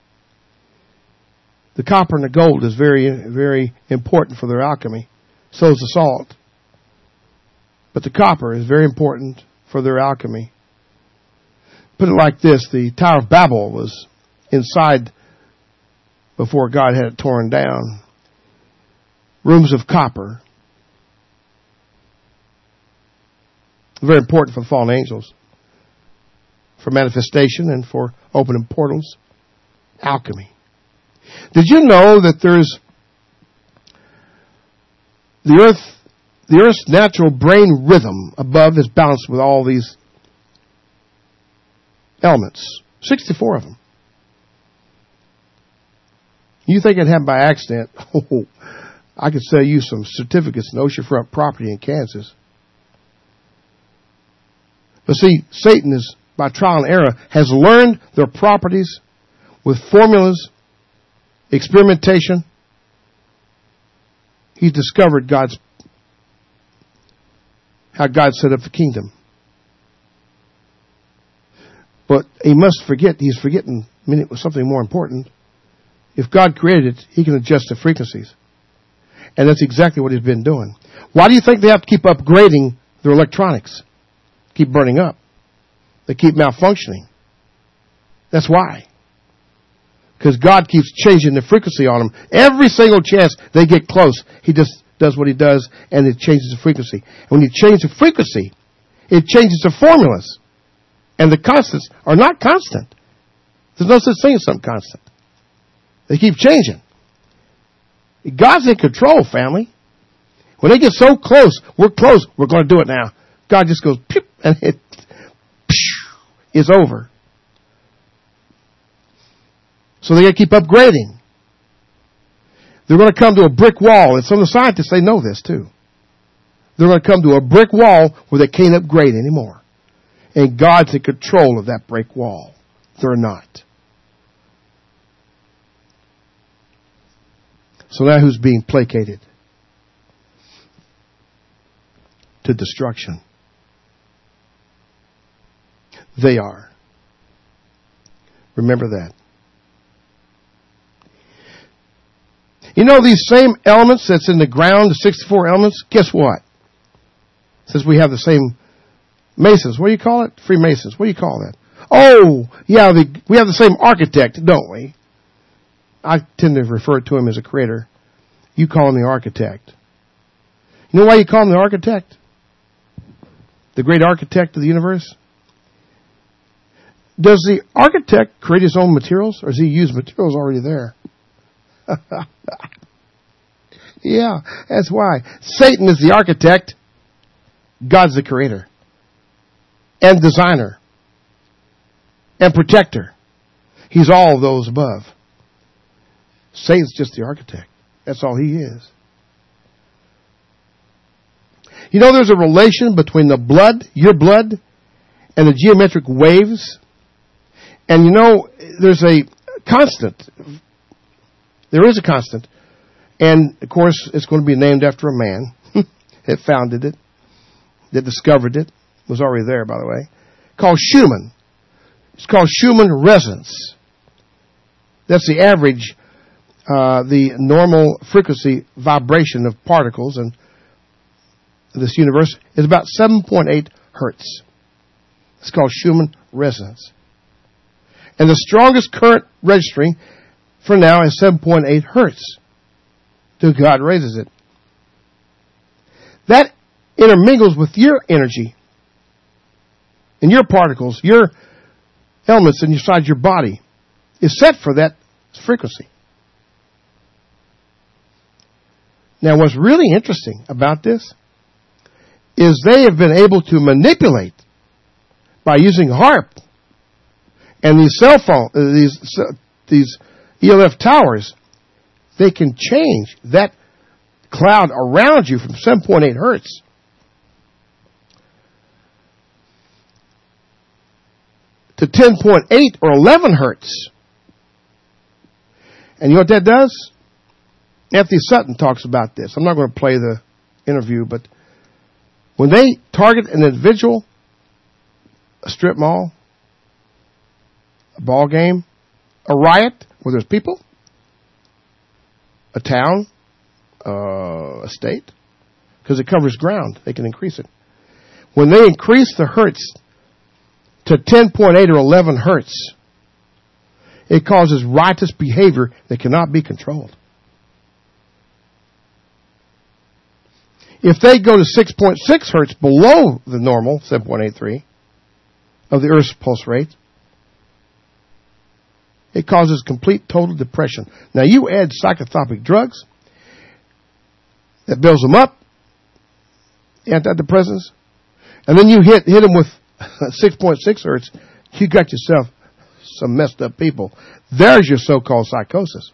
The copper and the gold is very, very important for their alchemy. So is the salt. But the copper is very important for their alchemy. Put it like this. The Tower of Babel was inside before God had it torn down. Rooms of copper. Very important for the fallen angels. For manifestation and for opening portals. Alchemy. Did you know that there's the Earth's natural brain rhythm above is balanced with all these elements. 64 of them. You think it happened by accident? Oh, I could sell you some certificates in oceanfront property in Kansas. But see, Satan is, by trial and error, has learned their properties with formulas, experimentation. He's discovered how God set up the kingdom. But he must forget, he's forgetting it was something more important. If God created it, he can adjust the frequencies. And that's exactly what he's been doing. Why do you think they have to keep upgrading their electronics? Keep burning up. They keep malfunctioning. That's why. Because God keeps changing the frequency on them. Every single chance they get close, he just does what he does, and it changes the frequency. And when you change the frequency, it changes the formulas. And the constants are not constant. There's no such thing as something constant. They keep changing. God's in control, family. When they get so close, we're close, we're going to do it now. God just goes, pew, and it's over. So they got to keep upgrading. They're going to come to a brick wall, and some of the scientists, they know this too. They're going to come to a brick wall where they can't upgrade anymore. And God's in control of that brick wall. They're not. So now who's being placated to destruction? They are. Remember that. You know these same elements that's in the ground, the 64 elements? Guess what? Since we have the same Masons. What do you call it? Freemasons. What do you call that? Oh, yeah, we have the same architect, don't we? I tend to refer to him as a creator. You call him the architect. You know why you call him the architect? The great architect of the universe? Does the architect create his own materials, or does he use materials already there? Yeah, that's why. Satan is the architect. God's the creator. And designer. And protector. He's all of those above. Satan's just the architect. That's all he is. You know there's a relation between the blood, your blood, and the geometric waves. And you know, there's a constant. There is a constant. And, of course, it's going to be named after a man that founded it, that discovered it. It was already there, by the way. Called Schumann. It's called Schumann resonance. That's the average, the normal frequency vibration of particles in this universe is about 7.8 hertz. It's called Schumann resonance. And the strongest current registering for now is 7.8 hertz. Till God raises it. That intermingles with your energy and your particles, your elements inside your body is set for that frequency. Now, what's really interesting about this is they have been able to manipulate by using HAARP and these cell phone, these ELF towers. They can change that cloud around you from 7.8 hertz to 10.8 or 11 hertz. And you know what that does? Anthony Sutton talks about this. I'm not going to play the interview, but when they target an individual, a strip mall, a ball game, a riot where there's people, a town, a state, because it covers ground. They can increase it. When they increase the hertz to 10.8 or 11 hertz, it causes riotous behavior that cannot be controlled. If they go to 6.6 hertz below the normal 7.83 of the Earth's pulse rate, it causes complete total depression. Now you add psychotropic drugs that builds them up, antidepressants, and then you hit them with 6.6 hertz, you got yourself some messed up people. There's your so-called psychosis.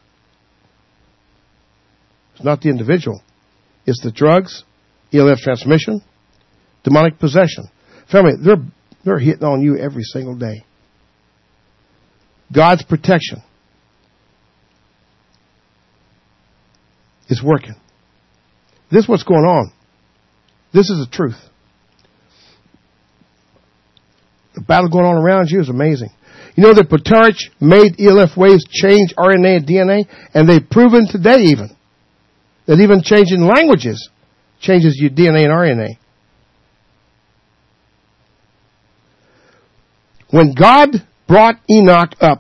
It's not the individual. It's the drugs, ELF transmission, demonic possession. Family, they're hitting on you every single day. God's protection is working. This is what's going on. This is the truth. The battle going on around you is amazing. You know that Potarich made ELF waves change RNA and DNA, and they've proven today even that even changing languages changes your DNA and RNA. When God brought Enoch up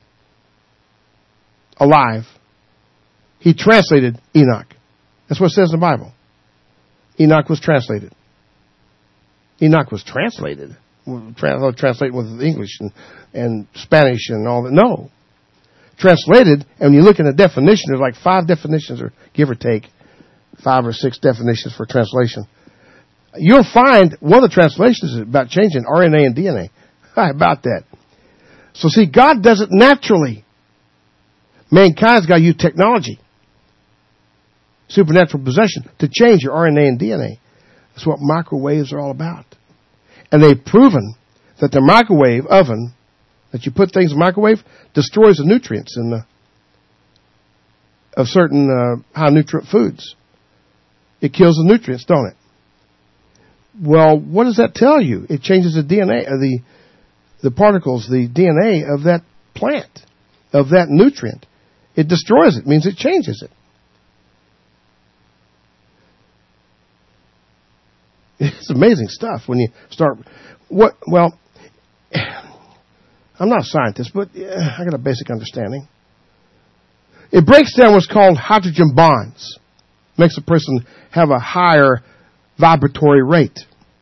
alive, he translated Enoch. That's what it says in the Bible. Enoch was translated. Enoch was translated. Translated with English and Spanish and all that. No. Translated, and when you look at the definition, there's like 5 definitions, or give or take, 5 or 6 definitions for translation. You'll find one of the translations is about changing RNA and DNA. How about that? So see, God does it naturally. Mankind's got to use technology, supernatural possession, to change your RNA and DNA. That's what microwaves are all about. And they've proven that the microwave oven, that you put things in the microwave, destroys the nutrients of certain high nutrient foods. It kills the nutrients, don't it? Well, what does that tell you? It changes the DNA, the particles, the DNA of that plant, of that nutrient. It destroys it, means it changes it. It's amazing stuff when you start. Well, I'm not a scientist, but I got a basic understanding. It breaks down what's called hydrogen bonds. Makes a person have a higher vibratory rate.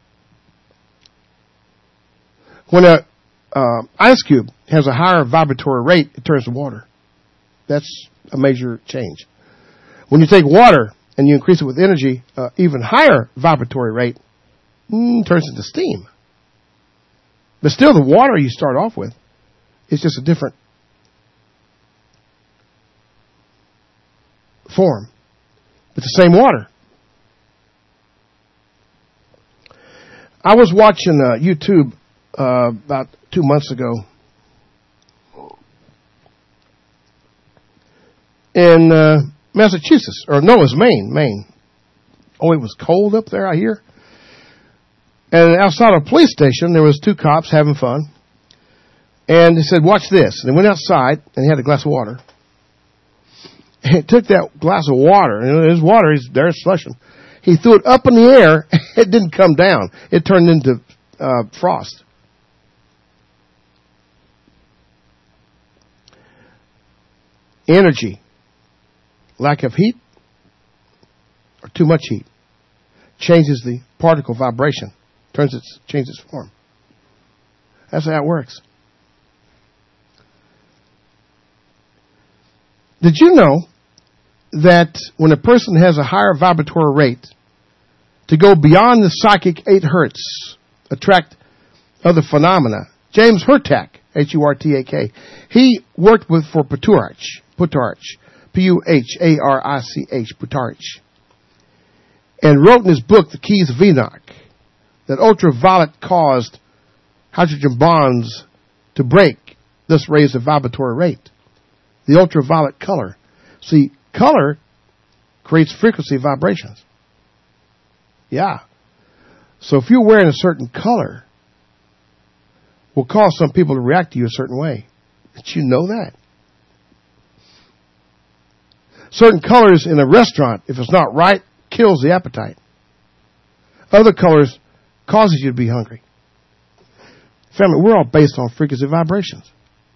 When a ice cube has a higher vibratory rate, it turns to water. That's a major change. When you take water and you increase it with energy, even higher vibratory rate, turns into steam. But still the water you start off with, it's just a different form. It's the same water. I was watching YouTube about 2 months ago. In Massachusetts, or no, it was Maine. Oh, it was cold up there, I hear. And outside of a police station, there was 2 cops having fun. And they said, watch this. And they went outside, and he had a glass of water. And he took that glass of water, and his water, there's slushing. He threw it up in the air. It didn't come down. It turned into frost. Energy. Lack of heat or too much heat changes the particle vibration, changes its form. That's how it works. Did you know that when a person has a higher vibratory rate, to go beyond the psychic 8 hertz, attract other phenomena? James Hurtak, Hurtak, he worked for Putarich, Puharich, Putarich, and wrote in his book, The Keys of Enoch, that ultraviolet caused hydrogen bonds to break, thus raise the vibratory rate. The ultraviolet color. See, color creates frequency vibrations. Yeah. So if you're wearing a certain color, will cause some people to react to you a certain way. Did you know that? Certain colors in a restaurant, if it's not right, kills the appetite. Other colors causes you to be hungry. Family, we're all based on frequency vibrations.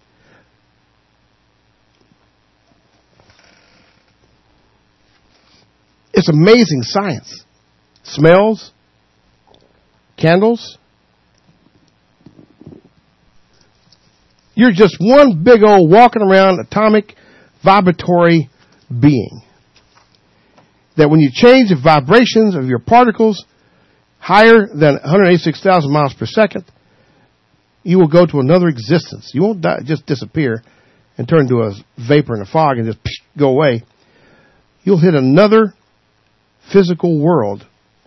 It's amazing science. Smells, candles. You're just one big old walking around atomic vibratory being. That when you change the vibrations of your particles higher than 186,000 miles per second, you will go to another existence. You won't just disappear and turn into a vapor in a fog and just go away. You'll hit another physical world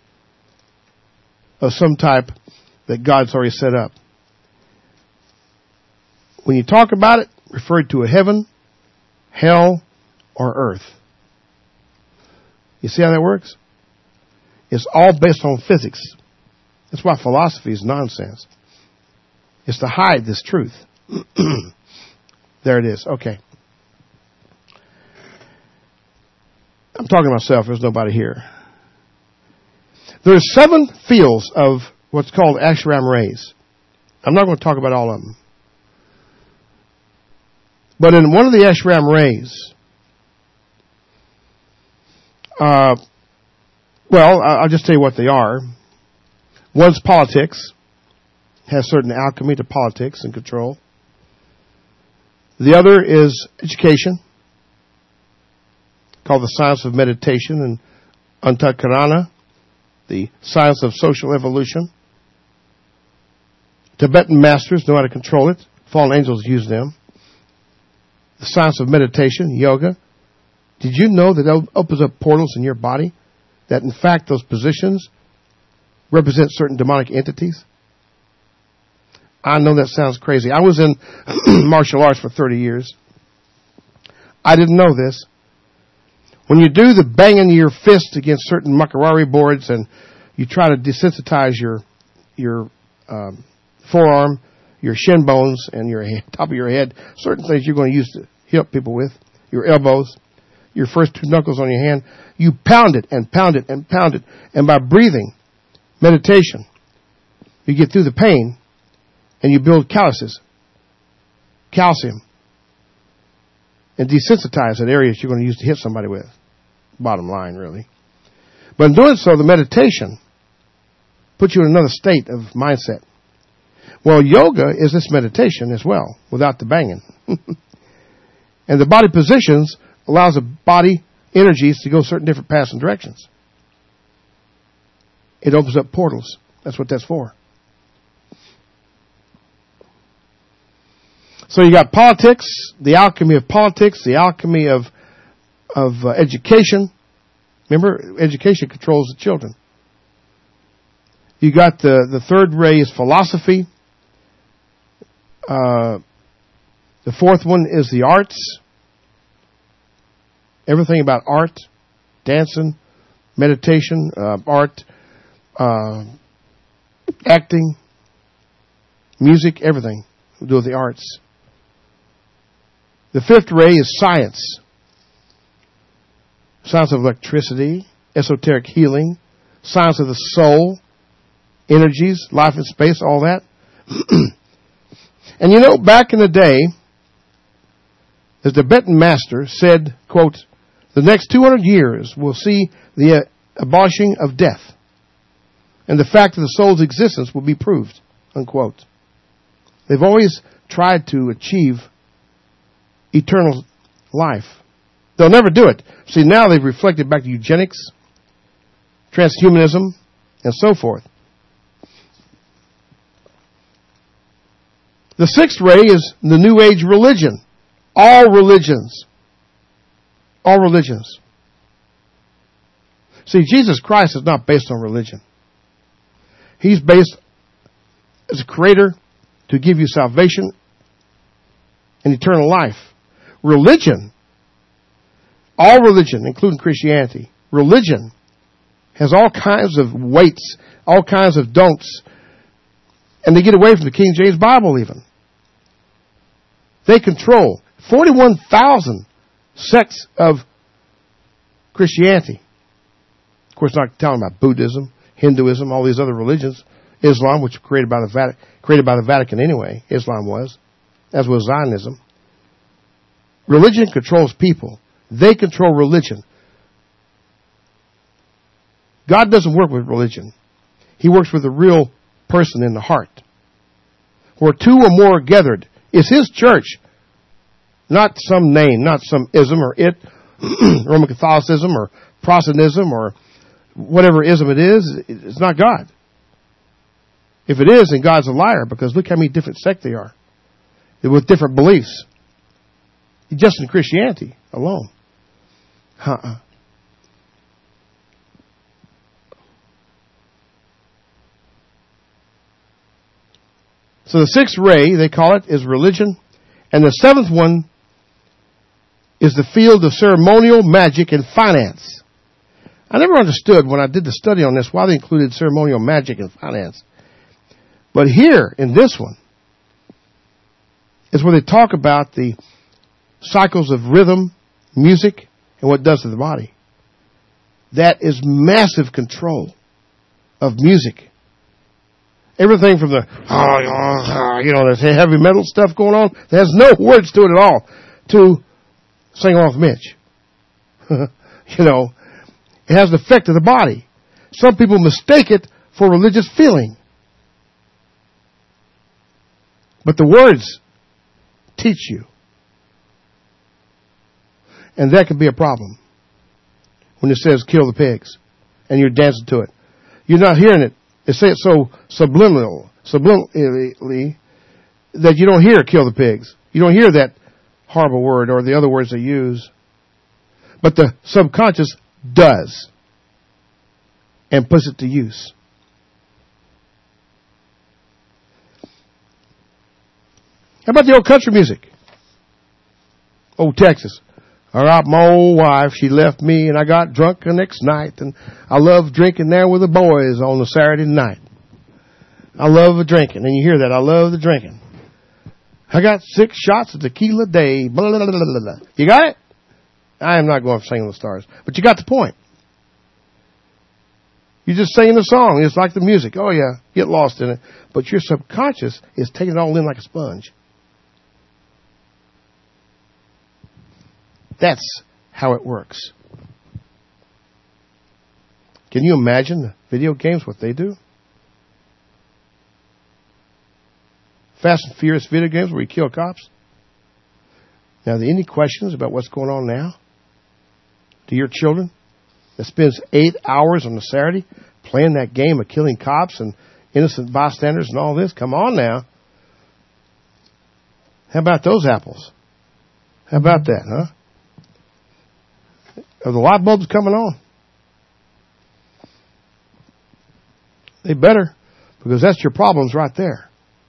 of some type that God's already set up. When you talk about it, refer to a heaven, hell, or earth. You see how that works? It's all based on physics. That's why philosophy is nonsense. It's to hide this truth. There it is. Okay. I'm talking to myself. There's nobody here. There's 7 fields of what's called Ashram rays. I'm not going to talk about all of them. But in one of the Ashram rays, I'll just tell you what they are. One's politics. Has certain alchemy to politics and control. The other is education, called the science of meditation, and Antakarana, the science of social evolution. Tibetan masters know how to control it. Fallen angels use them. The science of meditation, yoga. Did you know that it opens up portals in your body? That in fact those positions represent certain demonic entities? I know that sounds crazy. I was in martial arts for 30 years. I didn't know this. When you do the banging of your fist against certain makarari boards and you try to desensitize your forearm, your shin bones, and your top of your head, certain things you're going to use to hit people with, your elbows, your first two knuckles on your hand, you pound it and pound it and pound it. And by breathing, meditation, you get through the pain and you build calluses, calcium, and desensitize that areas you're going to use to hit somebody with. Bottom line, really. But in doing so, the meditation puts you in another state of mindset. Well, yoga is this meditation as well, without the banging. And the body positions allows the body energies to go certain different paths and directions. It opens up portals. That's what that's for. So you got politics, the alchemy of politics, the alchemy of education. Remember, education controls the children. You got the third ray is philosophy. The fourth one is the arts. Everything about art, dancing, meditation, art, acting, music, everything to do with the arts. The fifth ray is science. Science of electricity, esoteric healing, science of the soul, energies, life in space, all that. And you know, back in the day, the Tibetan master said, quote, the next 200 years will see the abolishing of death, and the fact of the soul's existence will be proved, unquote. They've always tried to achieve eternal life. They'll never do it. See, now they've reflected back to eugenics, transhumanism, and so forth. The sixth ray is the New Age religion. All religions. All religions. See, Jesus Christ is not based on religion. He's based as a creator to give you salvation and eternal life. Religion, all religion, including Christianity, religion has all kinds of weights, all kinds of don'ts, and they get away from the King James Bible even. They control 41,000 sects of Christianity. Of course, not talking about Buddhism, Hinduism, all these other religions, Islam, which was created by the Vatican anyway. Islam was, as was Zionism. Religion controls people. They control religion. God doesn't work with religion. He works with the real person in the heart. Where two or more are gathered is His church. Not some name, not some ism or it, Roman Catholicism or Protestantism or whatever ism it is. It's not God. If it is, then God's a liar, because look how many different sects they are with different beliefs. Just in Christianity alone. So the sixth ray, they call it, is religion. And the seventh one is the field of ceremonial magic and finance. I never understood when I did the study on this why they included ceremonial magic and finance. But here, in this one, is where they talk about the cycles of rhythm, music, and what it does to the body. That is massive control of music. Everything from the, there's heavy metal stuff going on. There's no words to it at all. To Sing Off Mitch. It has an effect of the body. Some people mistake it for religious feeling. But the words teach you. And that can be a problem. When it says kill the pigs. And you're dancing to it. You're not hearing it. They say it so subliminally that you don't hear kill the pigs. You don't hear that horrible word or the other words they use. But the subconscious does. And puts it to use. How about the old country music? Old Texas. All right, my old wife, she left me and I got drunk the next night. And I love drinking there with the boys on the Saturday night. I love the drinking. And you hear that. I love the drinking. I got 6 shots of tequila a day. Blah, blah, blah, blah, blah. You got it? I am not going for Singing the Stars. But you got the point. You're just singing the song. It's like the music. Oh, yeah. Get lost in it. But your subconscious is taking it all in like a sponge. That's how it works. Can you imagine the video games, what they do? Fast and Furious video games where you kill cops. Now, are there any questions about what's going on now? To your children that spends 8 hours on a Saturday playing that game of killing cops and innocent bystanders and all this? Come on now. How about those apples? How about that, huh? Are the light bulbs coming on? They better, because that's your problems right there.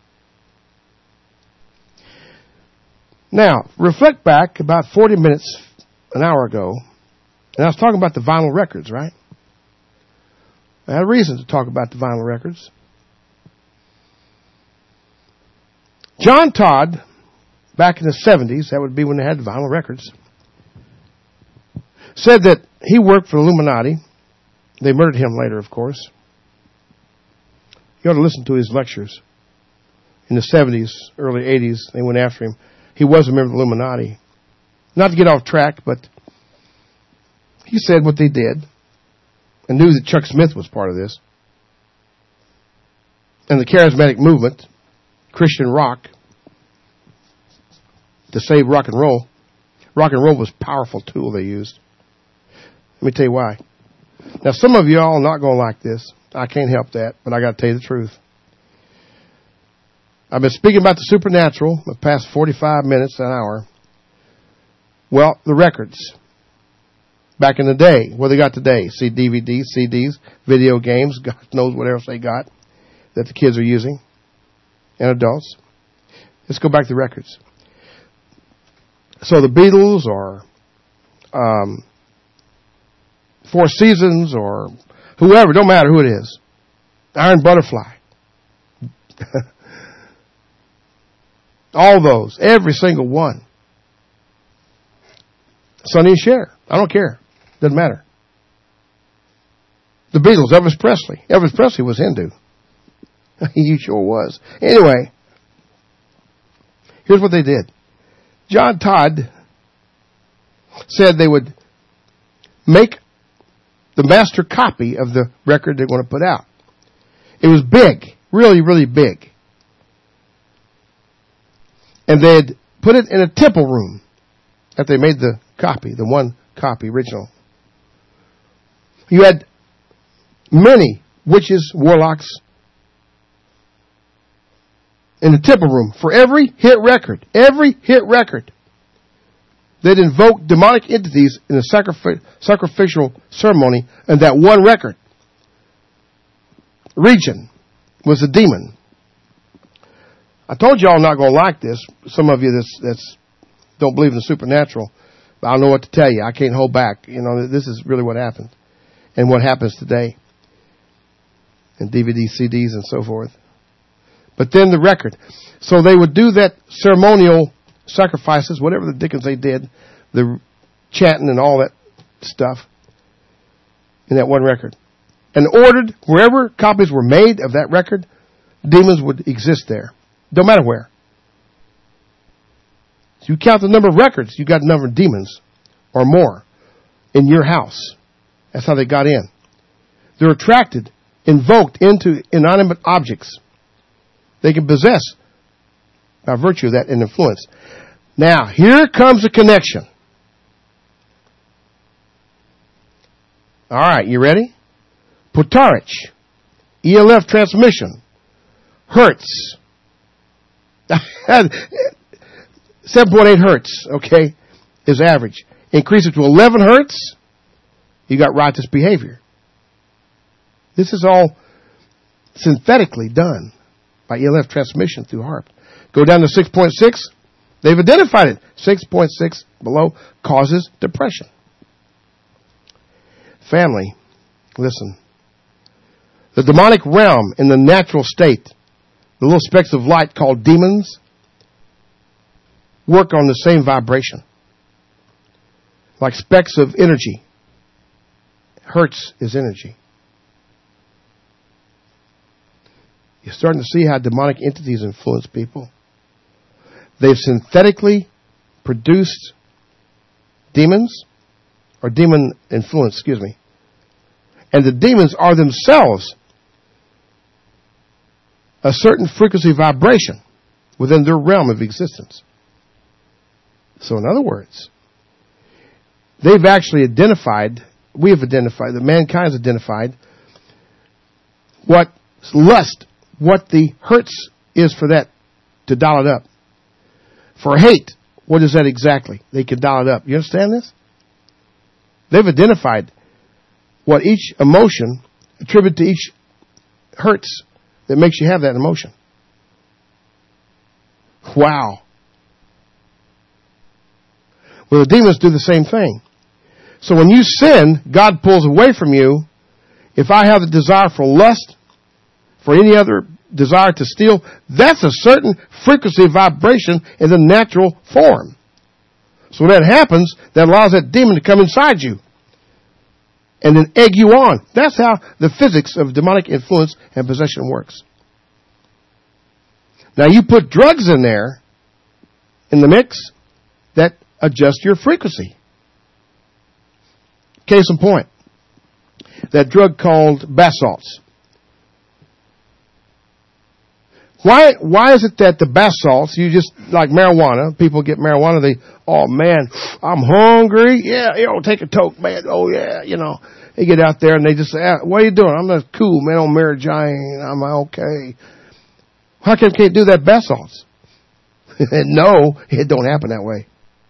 Now, reflect back about 40 minutes, an hour ago, and I was talking about the vinyl records, right? I had a reason to talk about the vinyl records. John Todd, back in the 70s, that would be when they had the vinyl records, said that he worked for the Illuminati. They murdered him later, of course. You ought to listen to his lectures. In the 70s, early 80s, they went after him. He was a member of the Illuminati. Not to get off track, but he said what they did and knew that Chuck Smith was part of this. And the charismatic movement, Christian rock, to save rock and roll. Rock and roll was a powerful tool they used. Let me tell you why. Now, some of you all are not going to like this. I can't help that, but I got to tell you the truth. I've been speaking about the supernatural the past 45 minutes, an hour. Well, the records. Back in the day, what they got today? See DVDs, CDs, video games, God knows what else they got that the kids are using, and adults. Let's go back to the records. So the Beatles or Four Seasons or whoever, don't matter who it is. Iron Butterfly. All those, every single one. Sonny and Cher. I don't care. Doesn't matter. The Beatles, Elvis Presley. Elvis Presley was Hindu. He sure was. Anyway, here's what they did. John Todd said they would make the master copy of the record they're going to put out. It was big. Really, really big. And they'd put it in a temple room that they made the copy, the one copy, original. You had many witches, warlocks in the temple room for every hit record. Every hit record. They'd invoke demonic entities in a sacrificial ceremony in that one record. Region was a demon. I told you all not going to like this. Some of you that's don't believe in the supernatural, but I don't know what to tell you. I can't hold back. You know, this is really what happened and what happens today in DVD, CDs, and so forth. But then the record. So they would do that ceremonial sacrifices, whatever the dickens they did, the chanting and all that stuff in that one record. And ordered, wherever copies were made of that record, demons would exist there. Don't matter where. So you count the number of records, you got a number of demons or more in your house. That's how they got in. They're attracted, invoked into inanimate objects. They can possess by virtue of that influence. Now, here comes a connection. All right, you ready? Potarich, ELF transmission, hertz. 7.8 hertz, okay, is average. Increase it to 11 hertz, you got righteous behavior. This is all synthetically done by ELF transmission through HAARP. Go down to 6.6. They've identified it. 6.6 below causes depression. Family, listen. The demonic realm in the natural state, the little specks of light called demons, work on the same vibration. Like specks of energy. Hertz is energy. You're starting to see how demonic entities influence people. They've synthetically produced demons, or demon influence, excuse me. And the demons are themselves a certain frequency vibration within their realm of existence. So in other words, they've actually identified, we have identified, that mankind's identified what lust, what the hertz is for that to dial it up. For hate, what is that exactly? They can dial it up. You understand this? They've identified what each emotion attributed to each hertz that makes you have that emotion. Wow. Well, the demons do the same thing. So when you sin, God pulls away from you. If I have the desire for lust, for any other desire to steal, that's a certain frequency vibration in the natural form. So when that happens, that allows that demon to come inside you and then egg you on. That's how the physics of demonic influence and possession works. Now you put drugs in there, in the mix, that adjust your frequency. Case in point, that drug called bath salts. Why is it that the bath salts, you just, like marijuana, people get marijuana, they, oh man, I'm hungry, yeah, take a toke, man, oh yeah, they get out there and they just say, what are you doing? I'm not cool, man, on Mary Jane, I'm okay. How come you can't do that bath salts? No, it don't happen that way.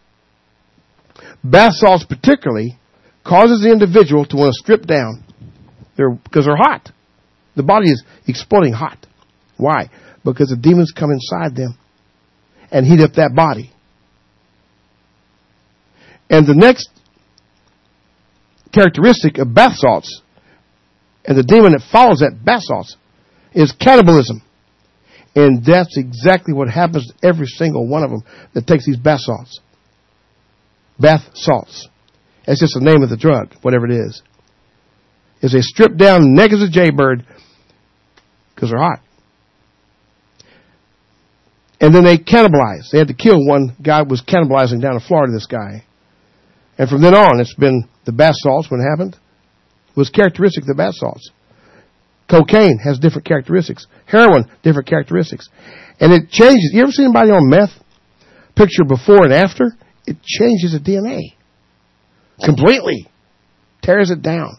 Bath salts particularly causes the individual to want to strip down because they're hot. The body is exploding hot. Why? Because the demons come inside them and heat up that body. And the next characteristic of bath salts and the demon that follows that bath salts is cannibalism. And that's exactly what happens to every single one of them that takes these bath salts. Bath salts. That's just the name of the drug, whatever it is. Is they strip down neck as a jaybird because they're hot. And then they cannibalize. They had to kill one guy who was cannibalizing down in Florida, this guy. And from then on, it's been the bath salts when it happened. It was characteristic of the bath salts. Cocaine has different characteristics. Heroin, different characteristics. And it changes. You ever seen anybody on meth? Picture before and after? It changes the DNA. Completely. Tears it down.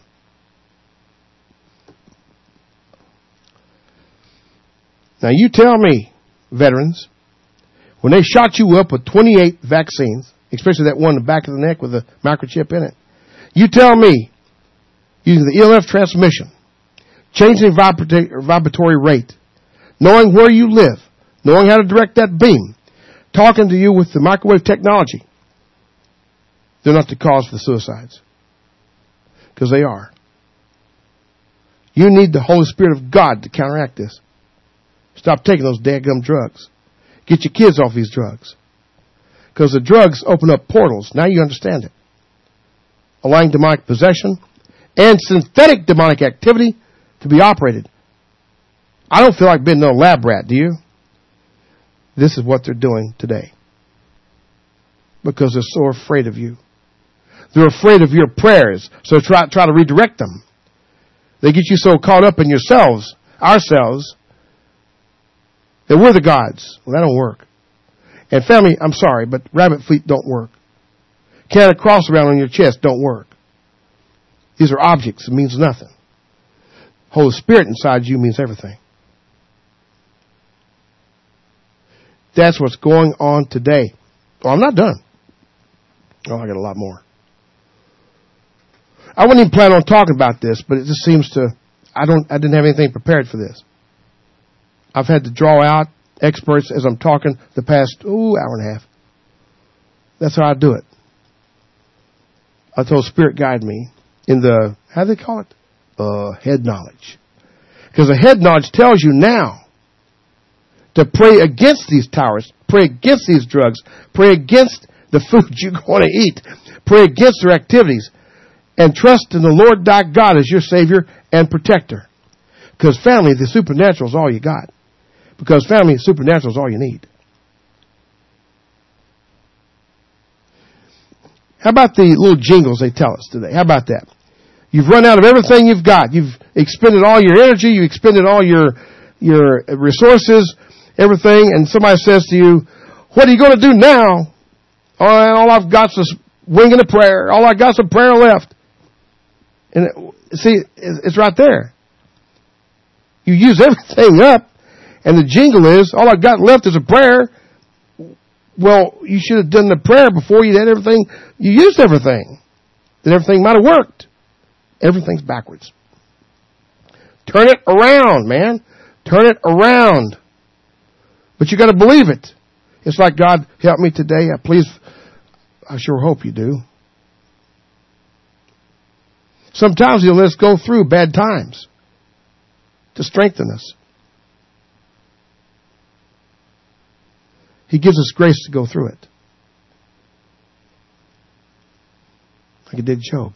Now you tell me, veterans, when they shot you up with 28 vaccines, especially that one in the back of the neck with a microchip in it, you tell me, using the ELF transmission, changing vibratory rate, knowing where you live, knowing how to direct that beam, talking to you with the microwave technology, they're not the cause for the suicides. Because they are. You need the Holy Spirit of God to counteract this. Stop taking those daggum drugs. Get your kids off these drugs. Because the drugs open up portals. Now you understand it. Allowing demonic possession and synthetic demonic activity to be operated. I don't feel like being no lab rat, do you? This is what they're doing today. Because they're so afraid of you. They're afraid of your prayers, so try to redirect them. They get you so caught up in yourselves, ourselves, that we're the gods. Well, that don't work. And family, I'm sorry, but rabbit feet don't work. Carrying a cross around on your chest don't work. These are objects. It means nothing. Holy Spirit inside you means everything. That's what's going on today. Oh, I'm not done. Oh, I got a lot more. I wouldn't even plan on talking about this, but it just seems to, I didn't have anything prepared for this. I've had to draw out experts as I'm talking the past, hour and a half. That's how I do it. I told Spirit guide me in the, how do they call it? Head knowledge. Because the head knowledge tells you now to pray against these towers, pray against these drugs, pray against the food you're going to eat, pray against their activities, and trust in the Lord thy God as your Savior and protector. Because family, the supernatural is all you got. Because family, supernatural is all you need. How about the little jingles they tell us today? How about that? You've run out of everything you've got. You've expended all your energy. You've expended all your resources, everything. And somebody says to you, what are you going to do now? All I've got is a wing and a prayer. All I got is a prayer left. And see, it's right there. You use everything up. And the jingle is, all I've got left is a prayer. Well, you should have done the prayer before you had everything. You used everything. Then everything might have worked. Everything's backwards. Turn it around, man. Turn it around. But you got to believe it. It's like, God, help me today. Please, I sure hope you do. Sometimes He'll let us go through bad times to strengthen us. He gives us grace to go through it. Like He did Job.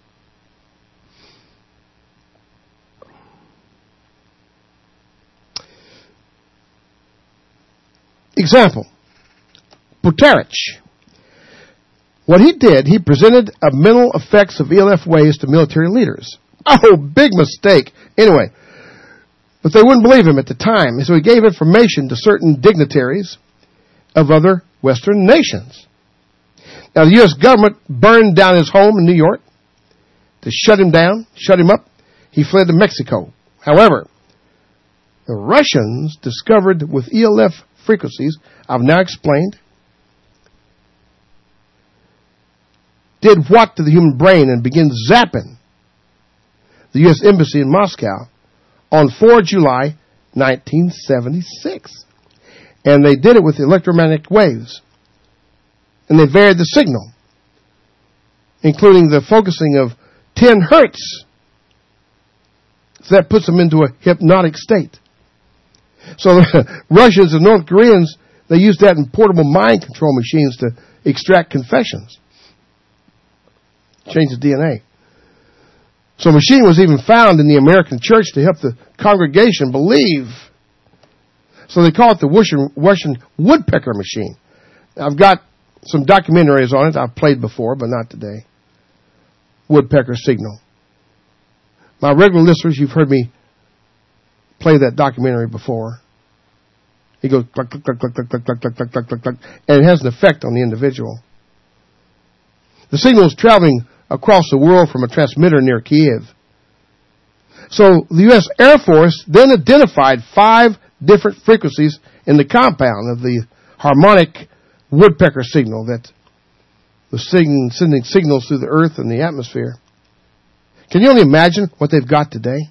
Example. Poterich. What he did, he presented a mental effects of ELF waves to military leaders. Oh, big mistake. Anyway, but they wouldn't believe him at the time. So he gave information to certain dignitaries of other Western nations. Now, the U.S. government burned down his home in New York to shut him down, shut him up. He fled to Mexico. However, the Russians discovered with ELF frequencies, I've now explained, did what to the human brain and began zapping the U.S. Embassy in Moscow on 4 July 1976. And they did it with electromagnetic waves. And they varied the signal, including the focusing of 10 hertz. So that puts them into a hypnotic state. So the Russians and North Koreans, they used that in portable mind control machines to extract confessions. Change the DNA. So a machine was even found in the American church to help the congregation believe. So they call it the Russian woodpecker machine. I've got some documentaries on it. I've played before, but not today. Woodpecker signal. My regular listeners, you've heard me play that documentary before. It goes cluck, cluck, cluck, cluck, cluck, cluck, cluck, cluck, cluck, cluck, cluck, and it has an effect on the individual. The signal is traveling across the world from a transmitter near Kiev. So the U.S. Air Force then identified 5 different frequencies in the compound of the harmonic woodpecker signal that was sending signals through the earth and the atmosphere. Can you only imagine what they've got today?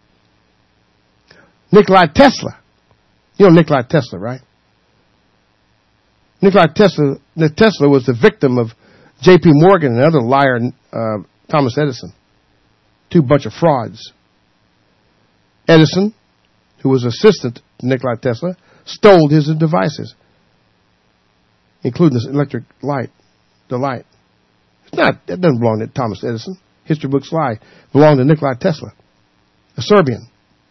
Nikola Tesla. You know Nikola Tesla, right? Nikola Tesla was the victim of J.P. Morgan and another liar, Thomas Edison. 2 bunch of frauds. Edison, who was assistant to Nikola Tesla, stole his devices, including this electric light, the light. It doesn't belong to Thomas Edison. History books lie. It belonged to Nikola Tesla, a Serbian.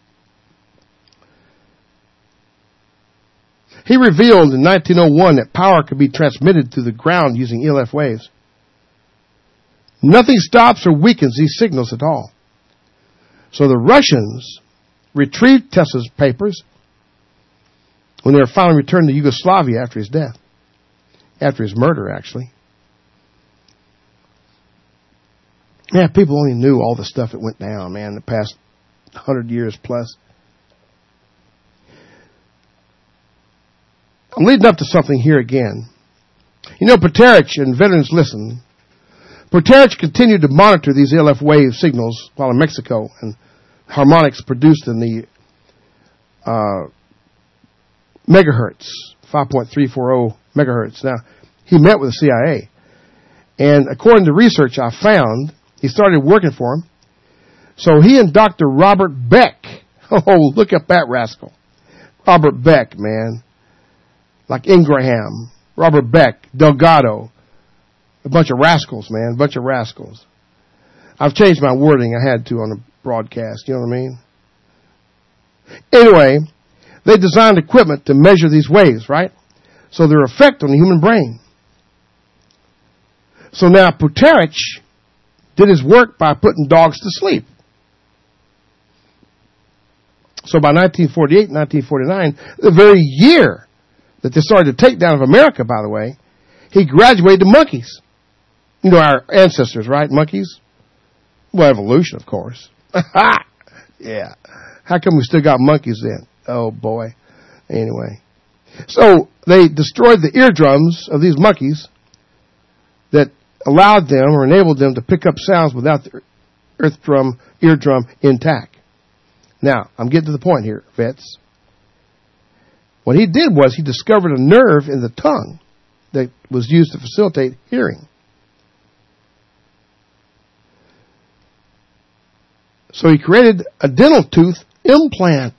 He revealed in 1901 that power could be transmitted through the ground using ELF waves. Nothing stops or weakens these signals at all. So the Russians retrieved Tesla's papers when they were finally returned to Yugoslavia after his death. After his murder, actually. Yeah, people only knew all the stuff that went down, man, the past 100 years plus. I'm leading up to something here again. You know, Poterich, and veterans listen, Poterich continued to monitor these ELF wave signals while in Mexico, and harmonics produced in the megahertz, 5.340 megahertz. Now, he met with the CIA. And according to research I found, he started working for him. So he and Dr. Robert Beck, oh, look up that rascal. Robert Beck, man. Like Ingraham, Robert Beck, Delgado. A bunch of rascals, man. A bunch of rascals. I've changed my wording. I had to on the broadcast. You know what I mean? Anyway, they designed equipment to measure these waves, right? So their effect on the human brain. So now Puterich did his work by putting dogs to sleep. So by 1948, 1949, the very year that they started the takedown of America, by the way, he graduated to monkeys. You know, our ancestors, right? Monkeys? Well, evolution, of course. Yeah. How come we still got monkeys then? Oh, boy. Anyway. So they destroyed the eardrums of these monkeys that allowed them or enabled them to pick up sounds without the eardrum intact. Now, I'm getting to the point here, vets. What he did was he discovered a nerve in the tongue that was used to facilitate hearing. So he created a dental tooth implant.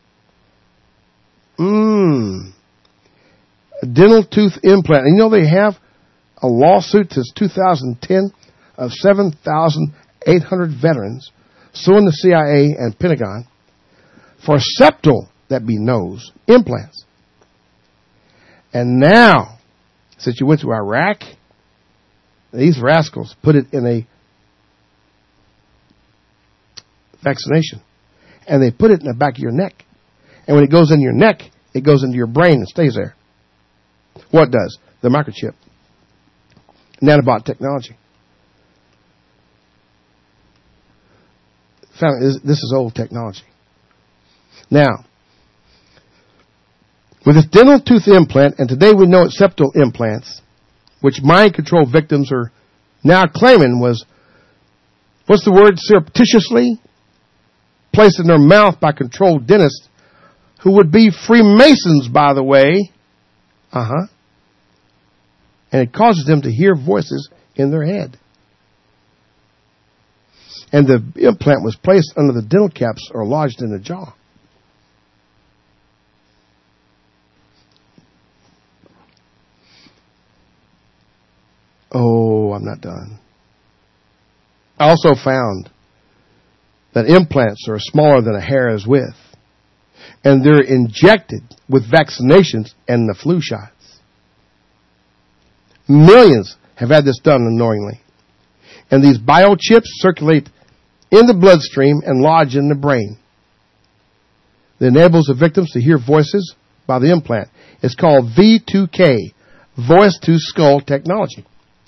A dental tooth implant. And you know they have a lawsuit since 2010 of 7,800 veterans suing the CIA and Pentagon for septal, that be nose, implants. And now, since you went to Iraq, these rascals put it in a vaccination. And they put it in the back of your neck. And when it goes in your neck, it goes into your brain and stays there. What does? The microchip. Nanobot technology. This is old technology. Now, with this dental tooth implant, and today we know it's septal implants, which mind control victims are now claiming was, what's the word, surreptitiously placed in their mouth by controlled dentists who would be Freemasons, by the way. And it causes them to hear voices in their head. And the implant was placed under the dental caps or lodged in the jaw. Oh, I'm not done. I also found that implants are smaller than a hair's width. And they're injected with vaccinations and the flu shots. Millions have had this done unknowingly. And these biochips circulate in the bloodstream and lodge in the brain. It enables the victims to hear voices by the implant. It's called V2K, voice to skull technology.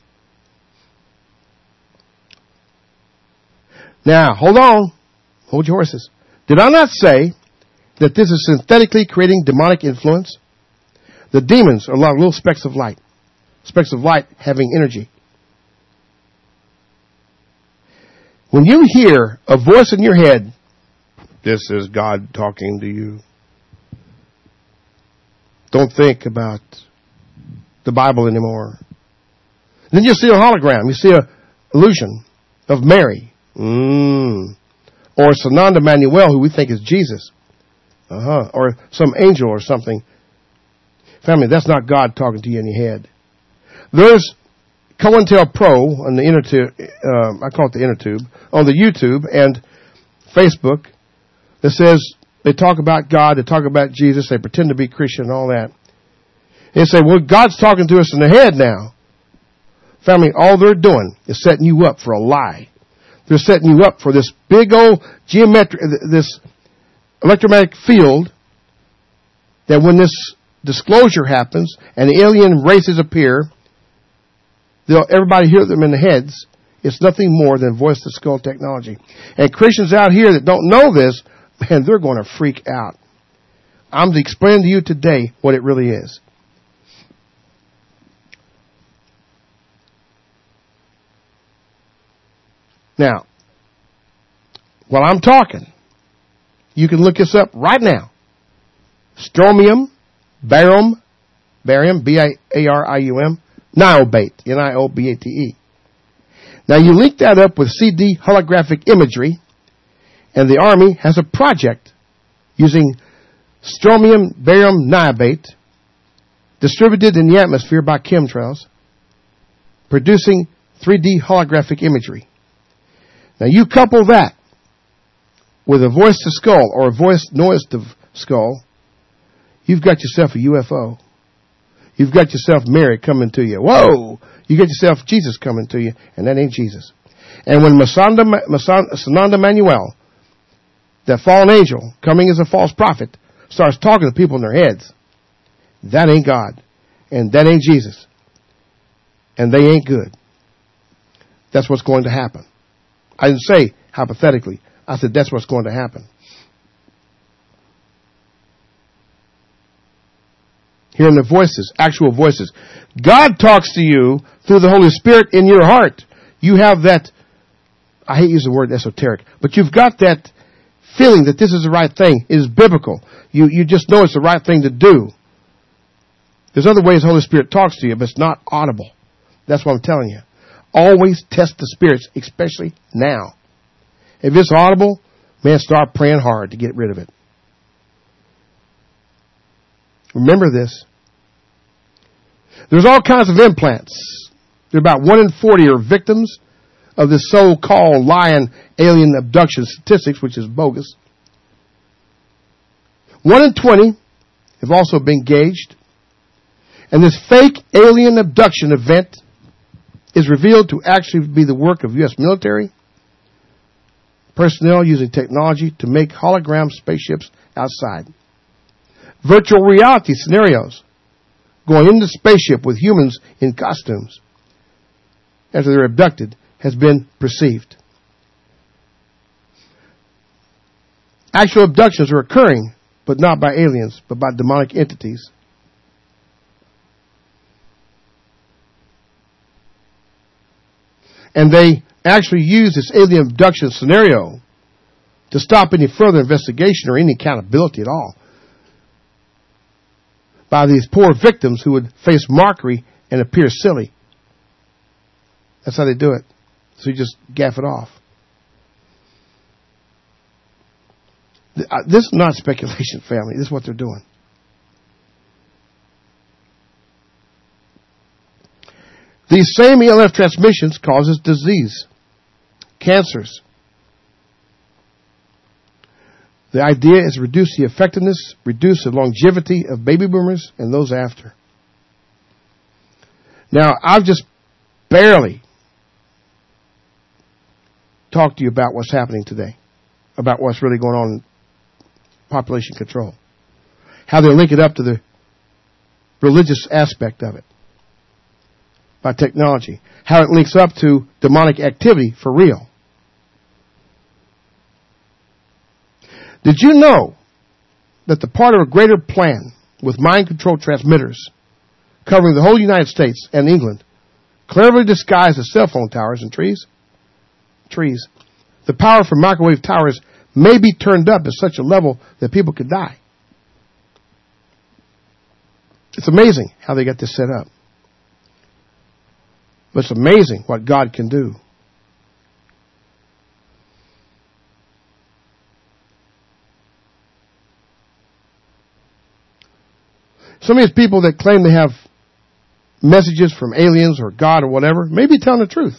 Now, hold on. Hold your horses. Did I not say that this is synthetically creating demonic influence? The demons are like little specks of light. Specks of light having energy. When you hear a voice in your head, this is God talking to you. Don't think about the Bible anymore. Then you see a hologram. You see an illusion of Mary. Or Sananda Manuel, who we think is Jesus. Or some angel or something. Family, that's not God talking to you in your head. There's COINTELPRO on the inner tube, I call it the inner tube, on the YouTube and Facebook that says they talk about God, they talk about Jesus, they pretend to be Christian and all that. And they say, well, God's talking to us in the head now. Family, all they're doing is setting you up for a lie. They're setting you up for this big old this electromagnetic field that when this disclosure happens and the alien races appear, everybody hear them in the heads. It's nothing more than voice-to-skull technology. And Christians out here that don't know this, man, they're going to freak out. I'm to explain to you today what it really is. Now, while I'm talking, you can look this up right now. Strontium barium, B-A-R-I-U-M, Niobate, N-I-O-B-A-T-E. Now you link that up with CD holographic imagery, and the Army has a project using strontium barium niobate distributed in the atmosphere by chemtrails, producing 3D holographic imagery. Now you couple that with a voice to skull or a voice noise to skull, you've got yourself a UFO. You've got yourself Mary coming to you. Whoa! You get yourself Jesus coming to you, and that ain't Jesus. And when Sananda Manuel, that fallen angel, coming as a false prophet, starts talking to people in their heads, that ain't God. And that ain't Jesus. And they ain't good. That's what's going to happen. I didn't say hypothetically. I said that's what's going to happen. Hearing the voices, actual voices. God talks to you through the Holy Spirit in your heart. You have that, I hate using the word esoteric, but you've got that feeling that this is the right thing. It is biblical. You just know it's the right thing to do. There's other ways the Holy Spirit talks to you, but it's not audible. That's what I'm telling you. Always test the spirits, especially now. If it's audible, man, start praying hard to get rid of it. Remember this. There's all kinds of implants. There are about 1 in 40 are victims of this so-called lying alien abduction statistics, which is bogus. 1 in 20 have also been gauged. And this fake alien abduction event is revealed to actually be the work of U.S. military personnel using technology to make hologram spaceships outside. Virtual reality scenarios going into spaceship with humans in costumes after they're abducted has been perceived. Actual abductions are occurring, but not by aliens, but by demonic entities. And they actually use this alien abduction scenario to stop any further investigation or any accountability at all by these poor victims who would face mockery and appear silly. That's how they do it. So you just gaff it off. This is not speculation, family. This is what they're doing. These same ELF transmissions causes disease, cancers. The idea is to reduce the effectiveness, reduce the longevity of baby boomers and those after. Now, I've just barely talked to you about what's happening today, about what's really going on in population control, how they link it up to the religious aspect of it by technology, how it links up to demonic activity for real. Did you know that the part of a greater plan with mind control transmitters covering the whole United States and England, cleverly disguised as cell phone towers and trees, the power from microwave towers may be turned up at such a level that people could die? It's amazing how they got this set up. But it's amazing what God can do. Some of these people that claim they have messages from aliens or God or whatever may be telling the truth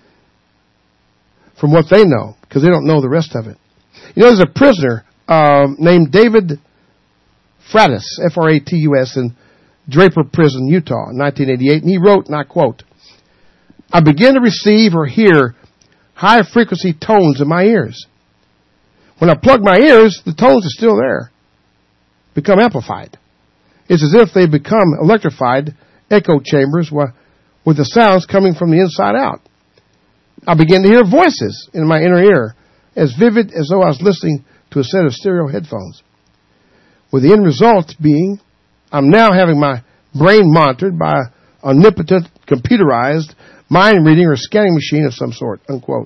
from what they know, because they don't know the rest of it. You know, there's a prisoner named David Fratus, F-R-A-T-U-S, in Draper Prison, Utah, in 1988, and he wrote, and I quote, "I begin to receive or hear high-frequency tones in my ears. When I plug my ears, the tones are still there, become amplified. It's as if they become electrified echo chambers with the sounds coming from the inside out. I begin to hear voices in my inner ear, as vivid as though I was listening to a set of stereo headphones. With the end result being, I'm now having my brain monitored by an omnipotent, computerized, mind reading or scanning machine of some sort," unquote.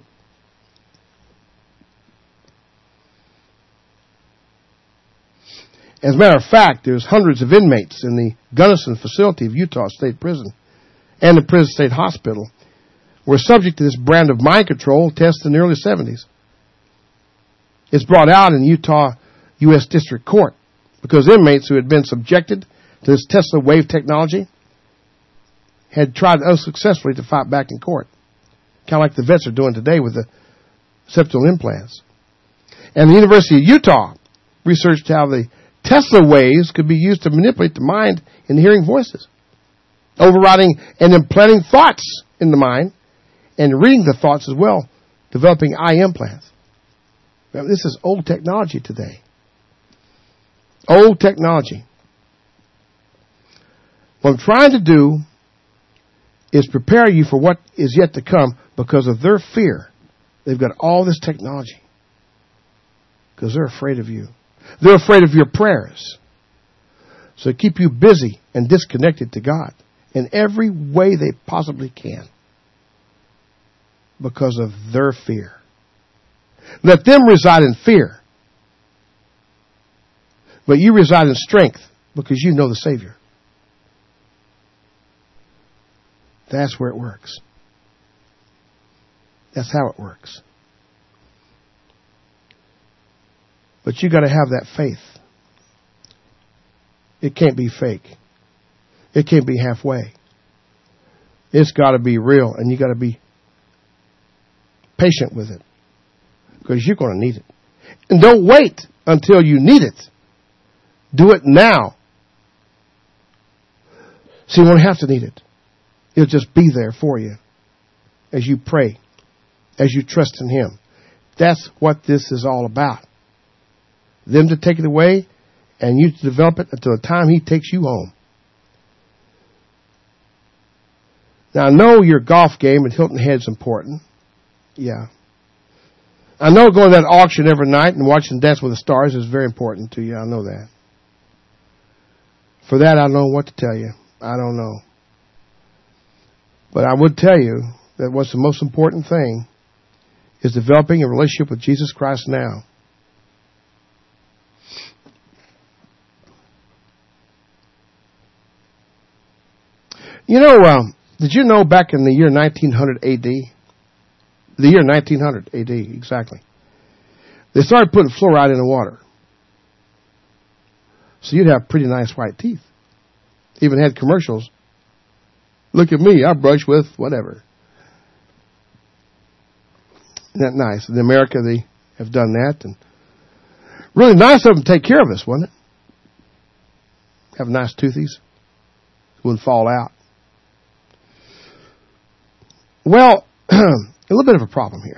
As a matter of fact, there's hundreds of inmates in the Gunnison facility of Utah State Prison and the Prison State Hospital were subject to this brand of mind control test in the early 70s. It's brought out in Utah U.S. District Court because inmates who had been subjected to this Tesla wave technology had tried unsuccessfully to fight back in court. Kind of like the vets are doing today with the septal implants. And the University of Utah researched how the Tesla waves could be used to manipulate the mind in hearing voices, overriding and implanting thoughts in the mind, and reading the thoughts as well, developing eye implants. Now, this is old technology today. Old technology. What I'm trying to do is prepare you for what is yet to come because of their fear. They've got all this technology because they're afraid of you. They're afraid of your prayers. So they keep you busy and disconnected to God in every way they possibly can because of their fear. Let them reside in fear. But you reside in strength because you know the Savior. That's where it works. That's how it works. But you got to have that faith. It can't be fake. It can't be halfway. It's got to be real, and you got to be patient with it because you're going to need it. And don't wait until you need it. Do it now. So you won't have to need it. It'll just be there for you as you pray, as you trust in Him. That's what this is all about. Them to take it away and you to develop it until the time He takes you home. Now, I know your golf game at Hilton Head is important. Yeah. I know going to that auction every night and watching Dance with the Stars is very important to you. I know that. For that, I don't know what to tell you. I don't know. But I would tell you that what's the most important thing is developing a relationship with Jesus Christ now. You know, did you know back in the year 1900 A.D., the year 1900 A.D., exactly, they started putting fluoride in the water. So you'd have pretty nice white teeth. Even had commercials. Look at me, I brush with whatever. Isn't that nice? In America, they have done that. And really nice of them to take care of us, wasn't it? Have nice toothies. Wouldn't fall out. Well, a little bit of a problem here.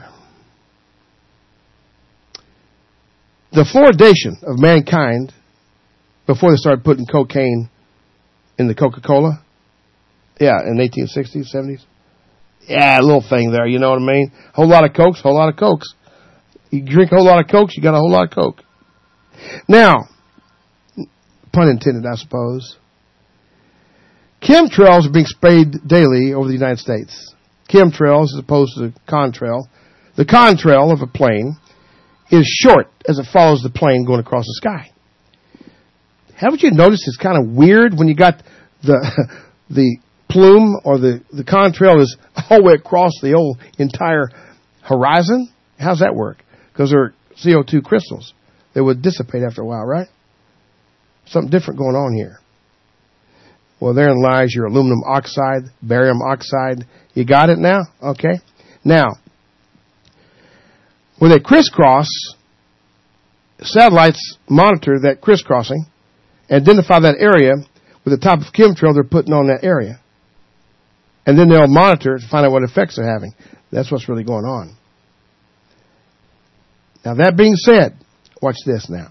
The fluoridation of mankind before they started putting cocaine in the Coca-Cola. Yeah, in the 1860s, 70s. Yeah, a little thing there, you know what I mean? Whole lot of Cokes, whole lot of Cokes. You drink a whole lot of Cokes, you got a whole lot of Coke. Now, pun intended, I suppose. Chemtrails are being sprayed daily over the United States. Chemtrails as opposed to contrail. The contrail of a plane is short as it follows the plane going across the sky. Haven't you noticed it's kind of weird when you got the plume or the contrail is all the way across the whole entire horizon? How's that work? Because they're CO2 crystals. They would dissipate after a while, right? Something different going on here. Well, therein lies your aluminum oxide, barium oxide. You got it now? Okay. Now, when they crisscross, satellites monitor that crisscrossing, identify that area with the type of chemtrail they're putting on that area. And then they'll monitor it to find out what effects they're having. That's what's really going on. Now, that being said, watch this now.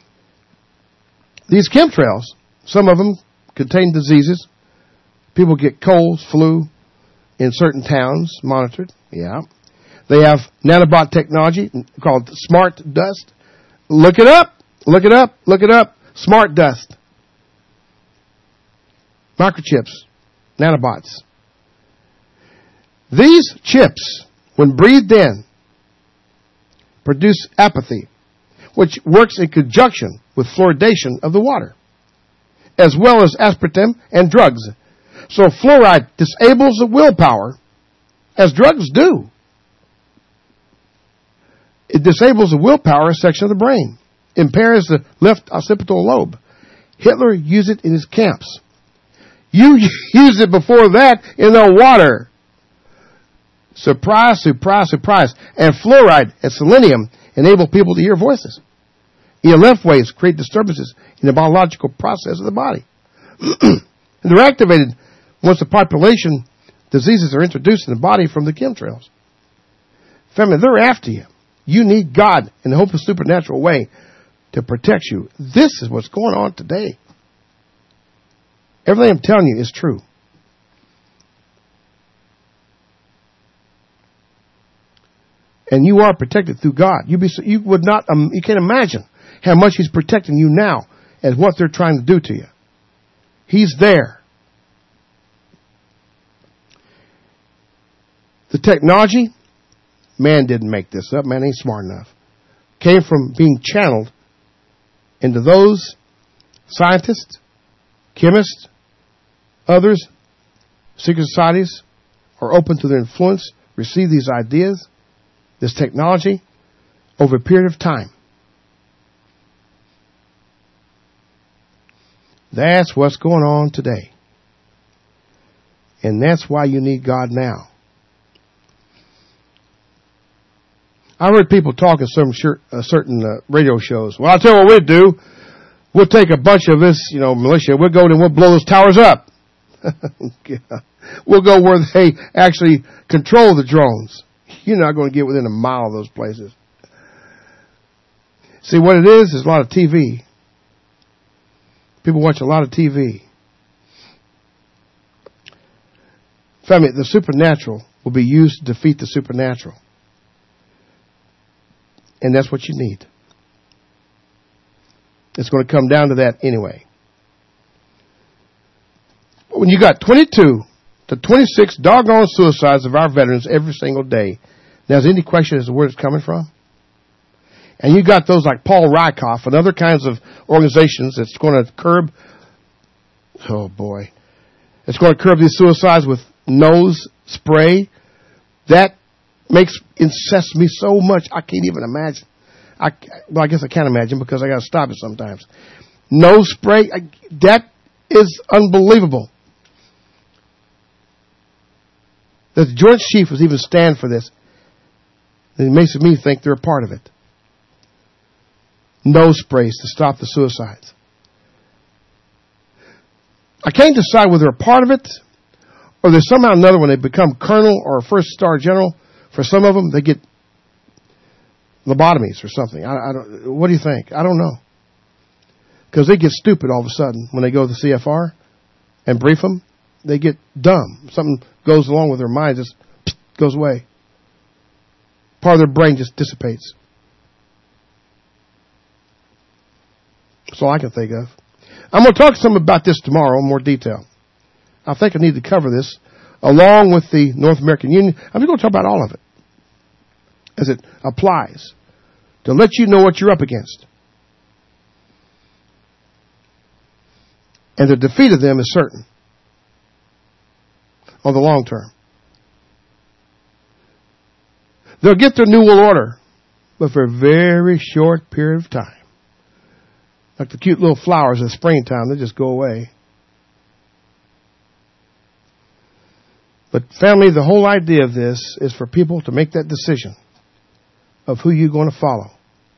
These chemtrails, some of them contain diseases. People get colds, flu in certain towns monitored. Yeah. They have nanobot technology called smart dust. Look it up. Look it up. Look it up. Smart dust. Microchips. Nanobots. These chips, when breathed in, produce apathy. which works in conjunction with fluoridation of the water, as well as aspartame and drugs. So fluoride disables the willpower, as drugs do. It disables the willpower section of the brain, impairs the left occipital lobe. Hitler used it in his camps. You used it before that in the water. Surprise, surprise, surprise. And fluoride and selenium enable people to hear voices. ELF waves create disturbances in the biological process of the body. And they're activated once the population diseases are introduced in the body from the chemtrails. Family, they're after you. You need God in the hope of supernatural way to protect you. This is what's going on today. Everything I'm telling you is true. And you are protected through God. You can't imagine how much He's protecting you now and what they're trying to do to you. He's there. The technology, man didn't make this up. Man ain't smart enough. Came from being channeled into those scientists, chemists, others, secret societies are open to their influence, receive these ideas, this technology, over a period of time. That's what's going on today. And that's why you need God now. I heard people talk at some certain radio shows. Well, I'll tell you what we'd do. We'll take a bunch of this, militia. We'll go and we'll blow those towers up. We'll go where they actually control the drones. You're not going to get within a mile of those places. See, what it is a lot of TV. People watch a lot of TV. Family, the supernatural will be used to defeat the supernatural. And that's what you need. It's going to come down to that anyway. When you got 22 to 26 doggone suicides of our veterans every single day, now is any question as to where it's coming from? And you got those like Paul Rykoff and other kinds of organizations that's going to curb, it's going to curb these suicides with nose spray. That incests me so much I can't even imagine. I guess I can't imagine because I got to stop it sometimes. Nose spray, that is unbelievable. That the Joint Chief was even stand for this. It makes me think they're a part of it. Nose sprays to stop the suicides. I can't decide whether they're a part of it or there's somehow another when they become colonel or first star general. For some of them, they get lobotomies or something. I don't. What do you think? I don't know. Because they get stupid all of a sudden when they go to the CFR and brief them. They get dumb. Something goes along with their mind, just goes away. Part of their brain just dissipates. That's all I can think of. I'm going to talk to some about this tomorrow in more detail. I think I need to cover this along with the North American Union. I'm going to talk about all of it as it applies to let you know what you're up against. And the defeat of them is certain on the long term. They'll get their New World Order, but for a very short period of time. Like the cute little flowers in springtime, they just go away. But family, the whole idea of this is for people to make that decision of who you're going to follow.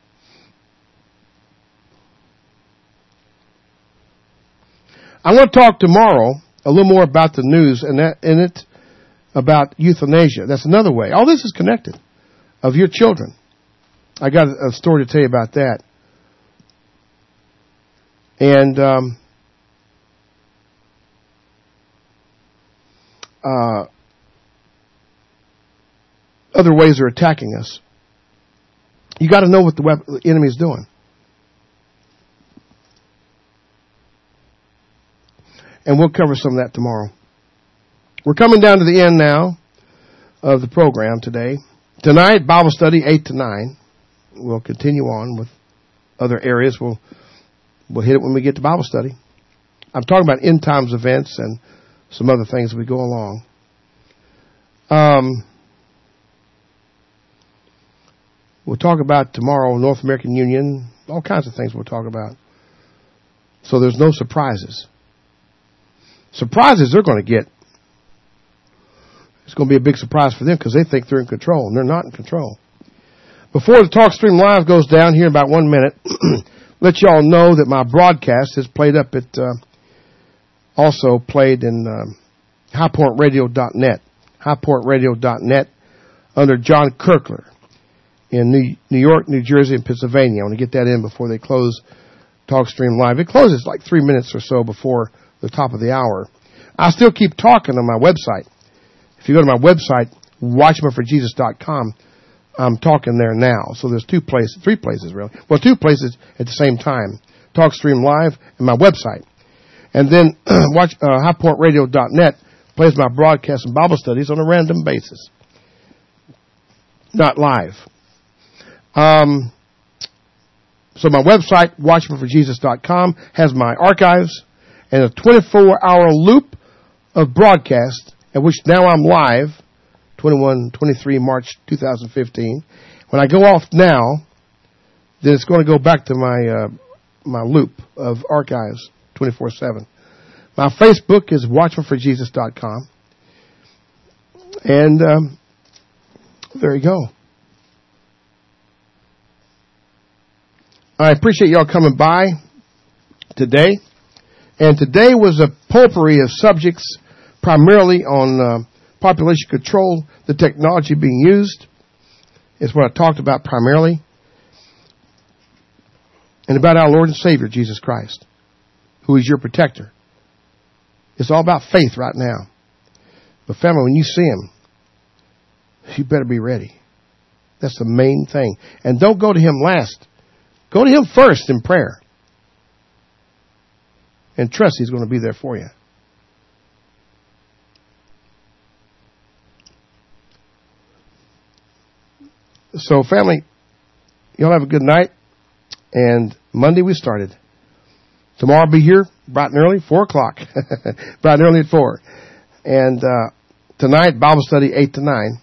I want to talk tomorrow a little more about the news and that in it about euthanasia. That's another way. All this is connected. Of your children. I got a story to tell you about that. And other ways they're attacking us. You got to know what the enemy is doing. And we'll cover some of that tomorrow. We're coming down to the end now of the program today. Tonight, Bible study 8 to 9. We'll continue on with other areas. We'll hit it when we get to Bible study. I'm talking about end times events and some other things as we go along. We'll talk about tomorrow North American Union, all kinds of things we'll talk about. So there's no surprises. Surprises they're going to get. It's going to be a big surprise for them because they think they're in control, and they're not in control. Before the TalkStream Live goes down here in about 1 minute, let you all know that my broadcast is played up at, also played in highpointradio.net. highpointradio.net under John Kirkler in New York, New Jersey, and Pennsylvania. I want to get that in before they close TalkStream Live. It closes like 3 minutes or so before the top of the hour. I still keep talking on my website. If you go to my website, watchmanforjesus.com, I'm talking there now. So there's 3 places really. Well, 2 places at the same time. TalkStream Live and my website. And then highpointradio.net plays my broadcasts and Bible studies on a random basis. Not live. So my website, watchmanforjesus.com, has my archives and a 24-hour loop of broadcasts at which now I'm live, 23 March 2015. When I go off now, then it's going to go back to my loop of archives 24/7. My Facebook is watchmanforjesus.com. And there you go. I appreciate y'all coming by today. And today was a potpourri of subjects primarily on population control, the technology being used is what I talked about primarily. And about our Lord and Savior, Jesus Christ, who is your protector. It's all about faith right now. But family, when you see Him, you better be ready. That's the main thing. And don't go to Him last. Go to Him first in prayer. And trust He's going to be there for you. So family, y'all have a good night. And Monday we started. Tomorrow I'll be here bright and early, 4 o'clock. Bright and early at 4. And tonight, Bible study 8 to 9.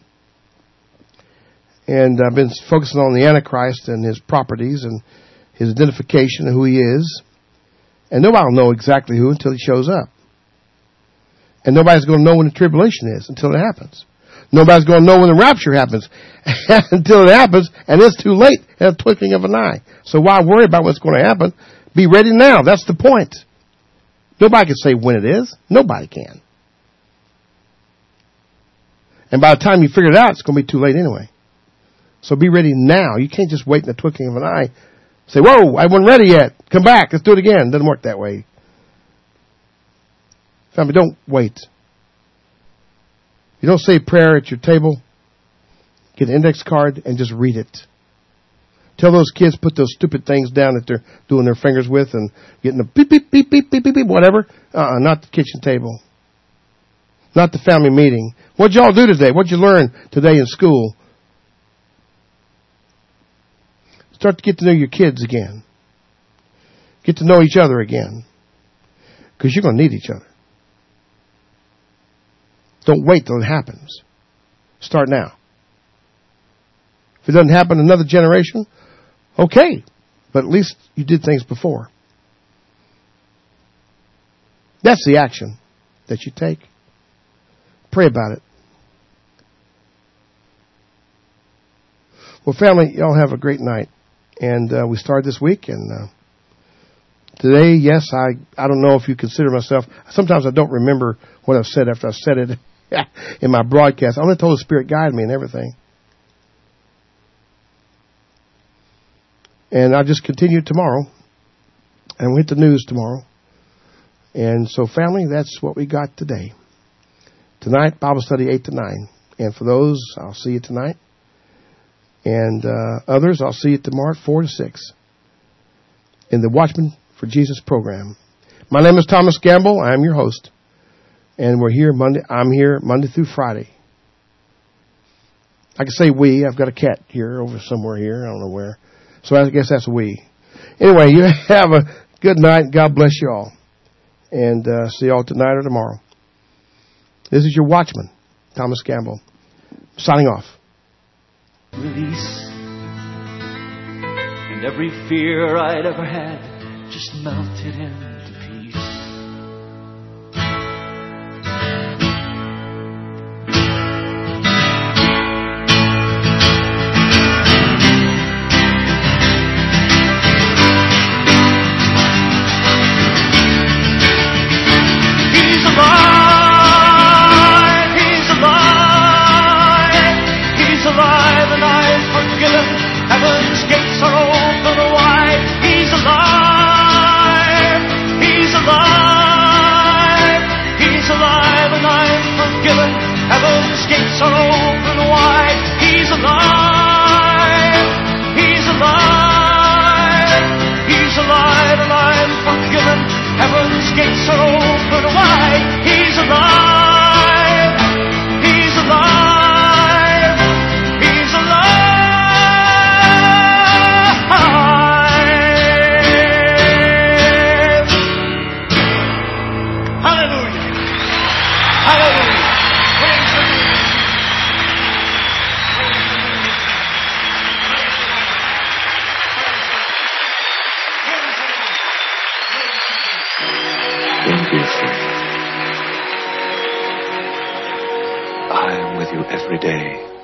And I've been focusing on the Antichrist and his properties and his identification and who he is. And nobody will know exactly who until he shows up. And nobody's going to know when the tribulation is until it happens. Nobody's going to know when the rapture happens until it happens, and it's too late at a twinkling of an eye. So why worry about what's going to happen? Be ready now. That's the point. Nobody can say when it is. Nobody can. And by the time you figure it out, it's going to be too late anyway. So be ready now. You can't just wait in the twinkling of an eye. Say, whoa, I wasn't ready yet. Come back. Let's do it again. It doesn't work that way. Family, don't wait. You don't say prayer at your table. Get an index card and just read it. Tell those kids put those stupid things down that they're doing their fingers with and getting the beep, beep, beep, beep, beep, beep, beep, whatever. Not the kitchen table. Not the family meeting. What'd y'all do today? What'd you learn today in school? Start to get to know your kids again. Get to know each other again. Because you're going to need each other. Don't wait till it happens. Start now. If it doesn't happen in another generation, okay. But at least you did things before. That's the action that you take. Pray about it. Well, family, y'all have a great night. And we started this week. And today, yes, I don't know if you consider myself. Sometimes I don't remember what I've said after I've said it in my broadcast. I'm going to tell the Spirit guide me and everything. And I'll just continue tomorrow. And we'll hit the news tomorrow. And so, family, that's what we got today. Tonight, Bible study 8 to 9. And for those, I'll see you tonight. And others, I'll see you tomorrow at 4 to 6 in the Watchman for Jesus program. My name is Thomas Gamble. I'm your host. And we're here Monday. I'm here Monday through Friday. I can say we. I've got a cat here over somewhere here. I don't know where. So I guess that's we. Anyway, you have a good night. God bless you all. And see you all tonight or tomorrow. This is your watchman, Thomas Campbell, signing off. Release. And every fear I'd ever had just melted into peace. He's alive, he's alive, he's alive, and I'm forgiven. Heaven's gates are open wide. He's alive, he's alive, he's alive, and I'm forgiven. Heaven's gates are open wide. He's alive, he's alive, he's alive, and I'm forgiven. Heaven's gates are open wide. He's alive, he's alive, he's alive. Hallelujah. Hallelujah. Praise the Lord. Don't be afraid. I am with you every day.